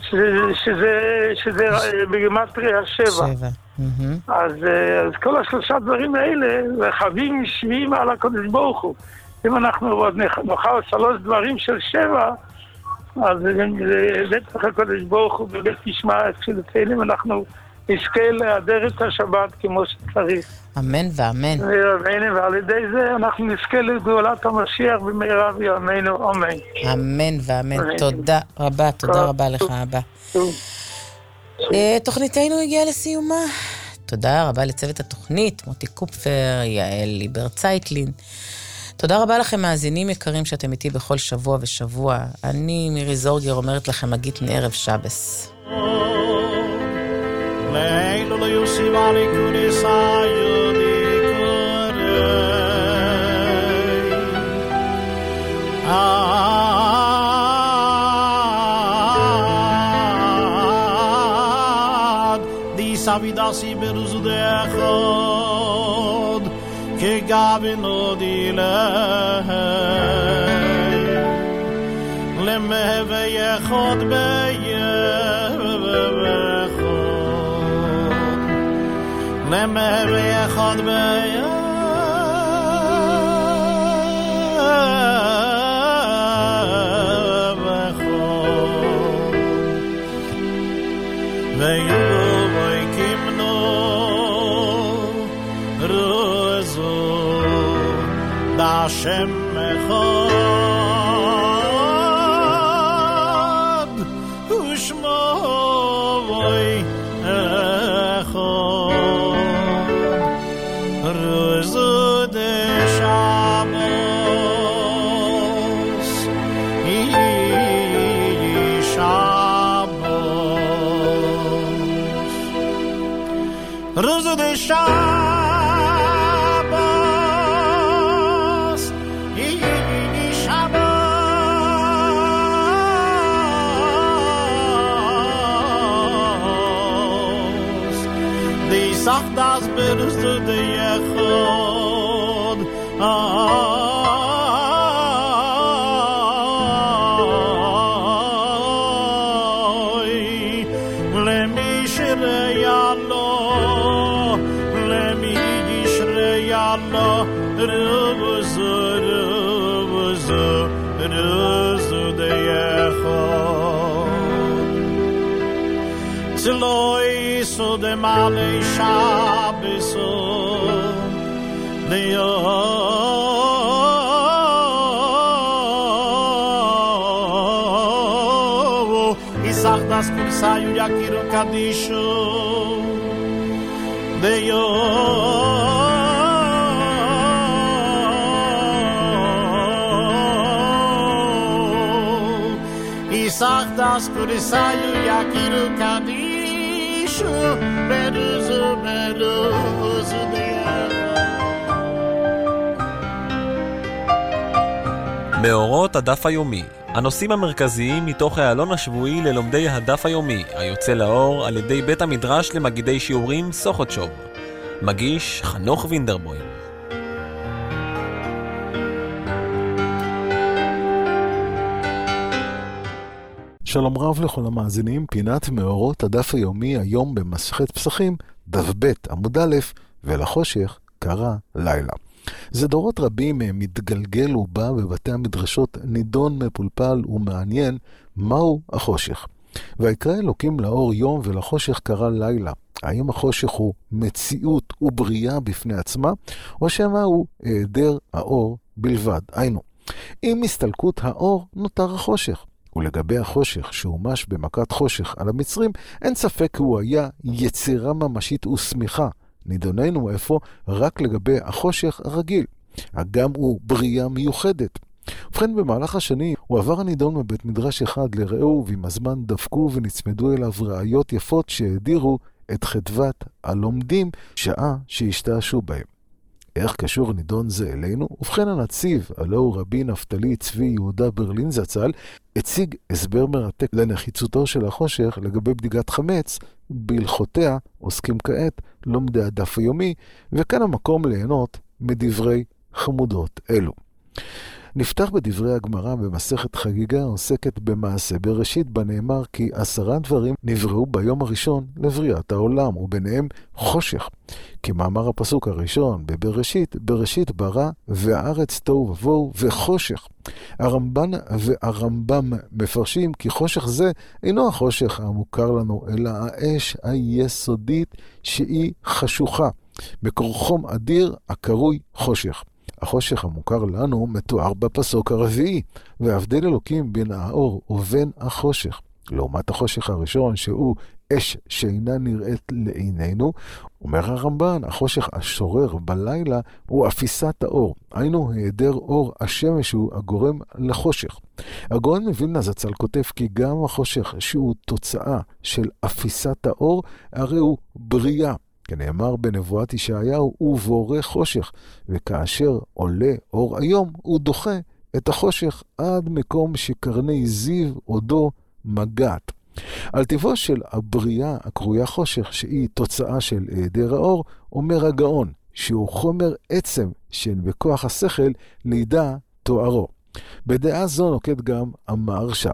שזה בגימטריה 7. אז כל השלושה דברים האלה רחבים משמיעים על הקדוש ברוך הוא. אם אנחנו עוד נאכל 3 דברים של 7, אז בטח הקדוש ברוך הוא בבית תשמע את תפילתנו, אנחנו נזכה להדר את השבת כמו שצריך. אמן ואמן. ועל ידי זה אנחנו נזכה לגאולת המשיח במהרה בימינו, אמן. אמן ואמן. תודה רבה, תודה רבה לך אבא. תוכניתנו הגיעה לסיומה. תודה רבה לצוות התוכנית, מוטי קופפר, יעל ליבר צייטלין. תודה רבה לכם מאזינים יקרים שאתם איתי בכל שבוע ושבוע. אני מירי זורגר אומרת לכם מגית מערב שבס. Leilo lo yusiv ali kurisai yudikore di savidasi beruzu dechod ke gavino dilei lemeve yechod למה ביחד ביחד ויובוי כמנו רוזו דשם אחד ושמו בוי אחד Ruzu de Shabbos Shabbos Ruzu de Shabbos Shabbos Di sach das beruzu de Yechod Lemi shreyalo Lemi shreyalo Ruzu Ruzu Ruzu de Yechod Tzloi so de male Shabbeso de Isach das kursayu yakiru kadishu de Isach das kursayu yakiru kadishu beruzu beruzu de מאורות הדף היומי, הנושאים המרכזיים מתוך העלון השבועי ללומדי הדף היומי, היוצא לאור על ידי בית המדרש למגידי שיעורים סוכות שוב. מגיש חנוך וינדרבוים. שלום רב לכל המאזינים, פינת מאורות הדף היומי היום במסכת פסחים, דף ב' עמוד א', ולחושך קרא לילה. זה דורות רבים מתגלגל ובא בבתי המדרשות נידון מפולפל ומעניין מהו החושך. ויקרא אלוקים לאור יום ולחושך קרא לילה. האם החושך הוא מציאות ובריאה בפני עצמה, או שמה הוא היעדר האור בלבד? היינו, עם הסתלקות האור נותר החושך. ולגבי החושך שהומש במכת חושך על המצרים, אין ספק הוא היה יצירה ממשית וסמיכה. נידוננו איפה רק לגבי החושך הרגיל. גם הוא בריאה מיוחדת. ובכן במהלך השנים הוא עבר הנידון מבית מדרש אחד לראו, ועם הזמן דפקו ונצמדו אליו ראיות יפות שהדירו את חדוות הלומדים שעה שהשתעשו בהם. איך קשור נידון זה אלינו? ובכן הנציב, הלא הוא רבי נפתלי צבי יהודה ברלין זצ"ל, הציג הסבר מרתק לנחיצותו של החושך לגבי בדיקת חמץ, בהלכותיה עוסקים כעת לומדי הדף היומי, וכאן המקום ליהנות מדברי חמודות אלו. נפתח בדברי הגמרא במסכת חגיגה עוסקת במעשה בראשית, בנאמר כי 10 דברים נבראו ביום הראשון לבריאת העולם, וביניהם חושך. כמאמר הפסוק הראשון בבראשית, בראשית ברא והארץ תוהו ובוהו וחושך. הרמב"ן והרמב"ם מפרשים כי חושך זה אינו החושך המוכר לנו, אלא האש היסודית שהיא חשוכה, מקור חום אדיר הקרוי חושך. החושך המוכר לנו מתואר בפסוק הרביעי, והבדל אלוקים בין האור ובין החושך. לעומת החושך הראשון שהוא אש שאינה נראית לעינינו, אומר הרמב"ן, החושך השורר בלילה הוא אפיסת האור. היינו היעדר אור השמש הוא הגורם לחושך. הגאון מווילנה זצ"ל כותב כי גם החושך שהוא תוצאה של אפיסת האור, הרי הוא בריאה. כנאמר בנבואת ישעיהו, הוא בורא חושך, וכאשר עולה אור היום, הוא דוחה את החושך עד מקום שקרני זיו עודו מגעת. על טבעו של הבריאה הקרויה חושך, שהיא תוצאה של היעדר האור, אומר הגאון, שהוא חומר עצם שאין בכוח השכל לידע תוארו. בדעה זו נוקט גם המהרש"א.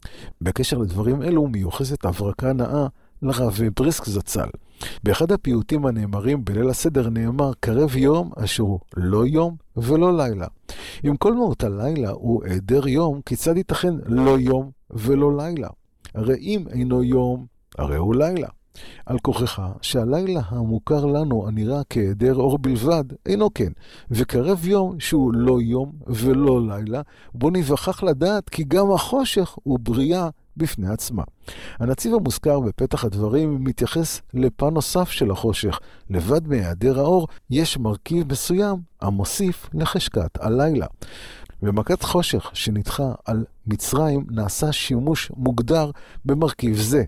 בקשר לדברים אלו מיוחסת הברקה נאה לרב בריסק זצ"ל. באחד הפיוטים הנאמרים בליל הסדר נאמר, קרב יום אשר הוא לא יום ולא לילה. אם כל מהות הלילה הוא היעדר יום, כיצד ייתכן לא יום ולא לילה? הרי אם אינו יום, הרי הוא לילה. על כוחך שהלילה המוכר לנו הנראה כהיעדר אור בלבד, אינו כן. וקרב יום שהוא לא יום ולא לילה, בו נבחך לדעת כי גם החושך הוא בריאה בפני עצמה. הנציב המוזכר בפתח הדברים מתייחס לפן נוסף של החושך. לבד מהיעדר האור יש מרכיב מסוים המוסיף לחשקת הלילה. במכת חושך שנדחה על מצרים נעשה שימוש מוגדר במרכיב זה,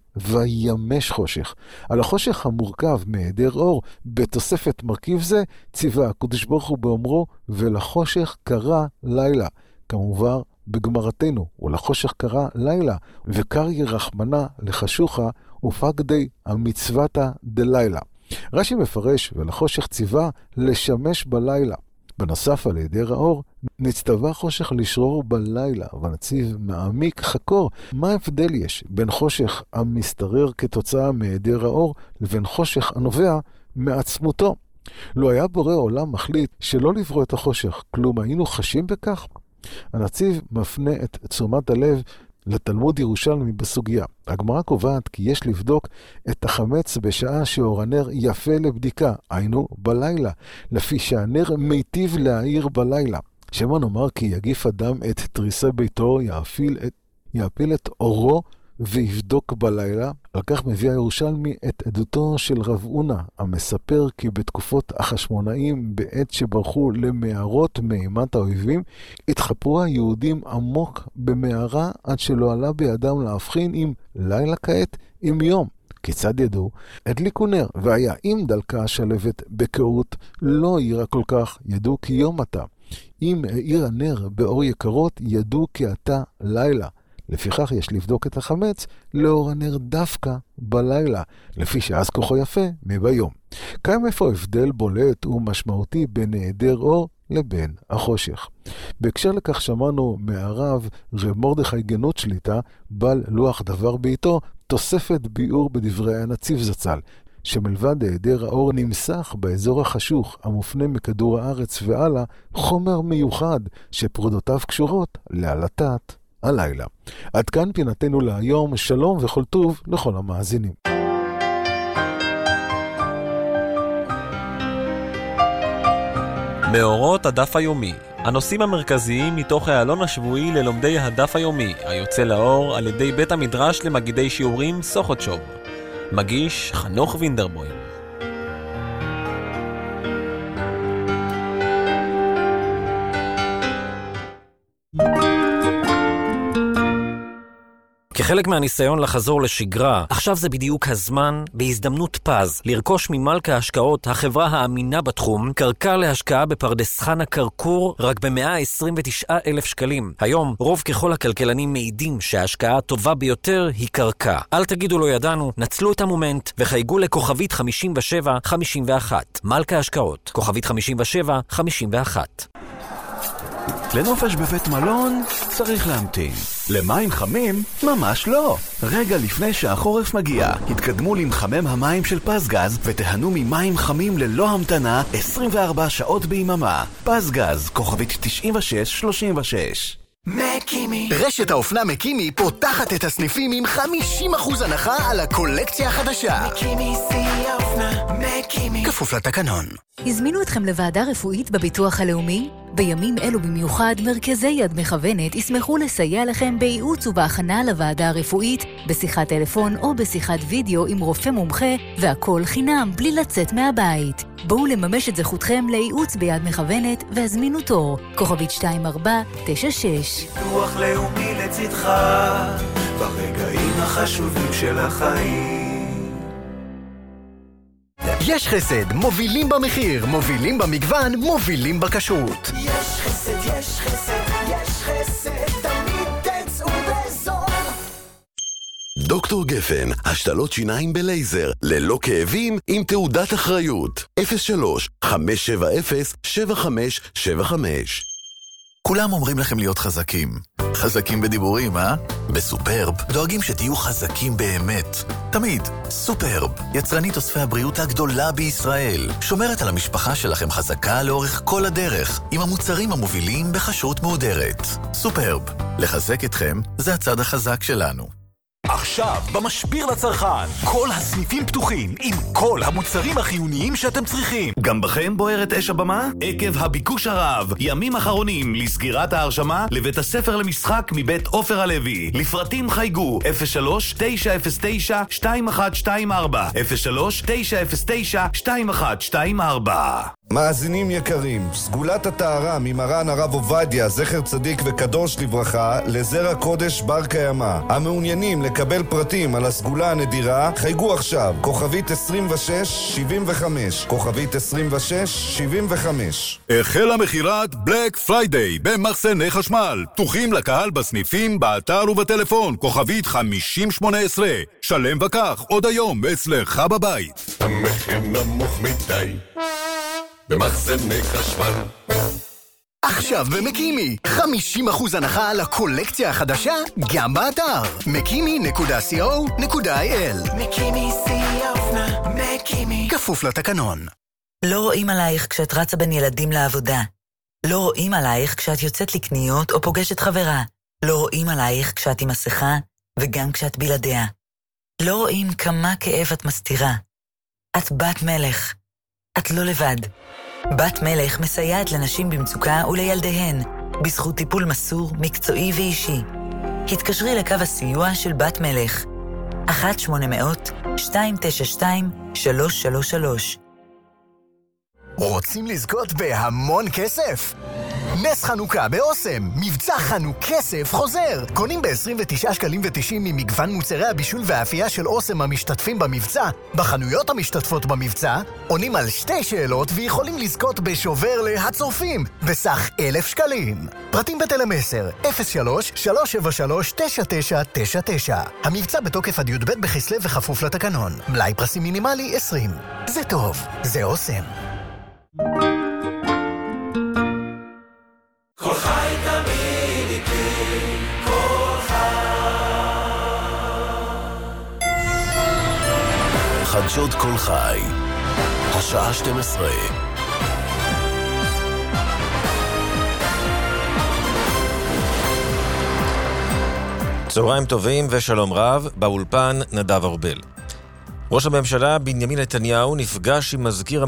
וימש חושך. על החושך המורכב מהיעדר אור בתוספת מרכיב זה ציווה הקדוש ברוך הוא באומרו ולחושך קרא לילה. כמובן בגמרתנו, ולחושך קרא לילה, וקריא רחמנה לחשוכה, ופקדי המצוותה דלילה. רש"י מפרש, ולחושך ציווה לשמש בלילה. בנוסף על היעדר האור, נצטווה חושך לשרור בלילה, והנציב מעמיק חקור מה ההבדל יש בין חושך המסתרר כתוצאה מהיעדר האור, לבין חושך הנובע מעצמותו. לא היה בורא עולם מחליט שלא לברוא את החושך, כלום היינו חשים בכך? הנציב מפנה את תשומת הלב לתלמוד ירושלמי בסוגיה. הגמרא קובעת כי יש לבדוק את החמץ בשעה שאור הנר יפה לבדיקה, היינו בלילה, לפי שהנר מיטיב להאיר בלילה. שמא נאמר כי יגיף אדם את תריסי ביתו, יאפיל את אורו ויבדוק בלילה. על כך מביא הירושלמי את עדותו של רב אונה, המספר כי בתקופות החשמונאים, בעת שברחו למערות מאימת האויבים, התחפרו היהודים עמוק במערה עד שלא עלה בידם להבחין אם לילה כעת, אם יום. כיצד ידעו? הדליקו נר, והיה אם דלקה השלבת בקעות, לא העירה כל כך, ידעו כי יום אתה. אם העיר הנר באור יקרות, ידעו כי אתה לילה. לפיכך יש לבדוק את החמץ לאור הנר דווקא בלילה, לפי שאז כוחו יפה מביום. קיים איפה הבדל בולט ומשמעותי בין היעדר אור לבין החושך. בהקשר לכך שמענו מהרב רב מרדכי גנות שליטה, בעל לוח דבר בעיתו, תוספת ביאור בדברי הנציב זצ"ל, שמלבד היעדר האור נמסך באזור החשוך המופנה מכדור הארץ ועלה חומר מיוחד שפרודותיו קשורות לעלתת הלילה. עד כאן פינתנו להיום, שלום וכל טוב לכל המאזינים. מאורות הדף היומי, הנושאים המרכזיים מתוך העלון השבועי ללומדי הדף היומי, היוצא לאור על ידי בית המדרש למגידי שיעורים סוכותשוב. מגיש חנוך וינדרבוים. כחלק מהניסיון לחזור לשגרה, עכשיו זה בדיוק הזמן, בהזדמנות פז, לרכוש ממלכה ההשקעות, החברה האמינה בתחום, קרקע להשקעה בפרדס חנה קרקור, רק ב-129,000 שקלים. היום, רוב ככל הכלכלנים מעידים שההשקעה הטובה ביותר היא קרקע. אל תגידו לא ידענו, נצלו את המומנט, וחייגו לכוכבית 5751. מלכה ההשקעות, כוכבית 5751. לנופש בבית מלון צריך להמתין. למים חמים? ממש לא. רגע לפני שהחורף מגיע, התקדמו למחמם המים של פזגז ותהנו ממים חמים ללא המתנה 24 שעות ביממה. פזגז, כוכבית 9636. מקימי. רשת האופנה מקימי פותחת את הסניפים עם 50% הנחה על הקולקציה החדשה. מקימי שיא האופנה, מקימי. כפוף לתקנון. הזמינו אתכם לוועדה רפואית בביטוח הלאומי? בימים אלו במיוחד, מרכזי יד מכוונת ישמחו לסייע לכם בייעוץ ובהכנה לוועדה הרפואית, בשיחת טלפון או בשיחת וידאו עם רופא מומחה, והכל חינם בלי לצאת מהבית. בואו לממש את זכותכם לייעוץ ביד מכוונת והזמינו תור. כוכבית 2496. ביטוח לאומי לצדך, ברגעים החשובים של החיים. יש חסד, מובילים במחיר, מובילים במגוון, מובילים בכשרות. יש חסד, יש חסד, יש חסד, תמיד תצאו בזול. דוקטור גפן, השתלות שיניים בלייזר, ללא כאבים, עם תעודת אחריות. 03-570-7575. כולם אומרים לכם להיות חזקים. חזקים בדיבורים, בסופרב דואגים שתהיו חזקים באמת. תמיד. סופרב, יצרנית אוספי הבריאות הגדולה בישראל. שומרת על המשפחה שלכם חזקה לאורך כל הדרך, עם המוצרים המובילים בכשרות מהודרת. סופרב, לחזק אתכם זה הצד החזק שלנו. עכשיו, במשביר לצרכן, כל הסניפים פתוחים עם כל המוצרים החיוניים שאתם צריכים. גם בכם בוערת אש הבמה? עקב הביקוש הרב, ימים אחרונים לסגירת ההרשמה לבית הספר למשחק מבית עופר הלוי. לפרטים חייגו 03-909-2124 03-909-2124. מאזינים יקרים, סגולת הטהרה ממרן הרב עובדיה, זכר צדיק וקדוש לברכה, לזרע קודש בר קיימא. המעוניינים לקבל פרטים על הסגולה הנדירה, חייגו עכשיו, כוכבית 2675, כוכבית 2675. החלה מחירת בלק פריידיי במחסני חשמל, פתוחים לקהל בסניפים, באתר ובטלפון, כוכבית 5018. שלם וכך, עוד היום אצלך בבית. המחיר נמוך מדי במחסני חשמל. עכשיו במקימי, 50% הנחה על הקולקציה החדשה, גם באתר mekimi.co.il. מקימי שיא האופנה, מקימי. כפוף לתקנון. לא רואים עלייך כשאת רצה בין ילדים לעבודה. לא רואים עלייך כשאת יוצאת לקניות או פוגשת חברה. לא רואים עלייך כשאת עם מסכה וגם כשאת בלעדיה. לא רואים כמה כאב את מסתירה. את בת מלך. את לא לבד. בת מלך מסייעת לנשים במצוקה ולילדיהן, בזכות טיפול מסור, מקצועי ואישי. התקשרי לקו הסיוע של בת מלך, 1-800-292-333. רוצים לזכות בהמון כסף? נס חנוכה באוסם, מבצע חנוך כסף חוזר. קונים ב-29 שקלים ו90 ממגוון מוצרי הבישול והאפייה של אוסם המשתתפים במבצע. בחנויות המשתתפות במבצע, עונים על 2 שאלות ויכולים לזכות בשובר להצורפים, בסך 1,000 שקלים. פרטים בטלמסר, 03-373-9999. המבצע בתוקף עד י"ב בכסלו וכפוף לתקנון. מלאי פרסים מינימלי 20. זה טוב, זה אוסם. חדשות כל חי. השעה 12. צהריים טובים ושלום רב, באולפן נדב ארבל. ראש הממשלה בנימין נתניהו נפגש עם מזכיר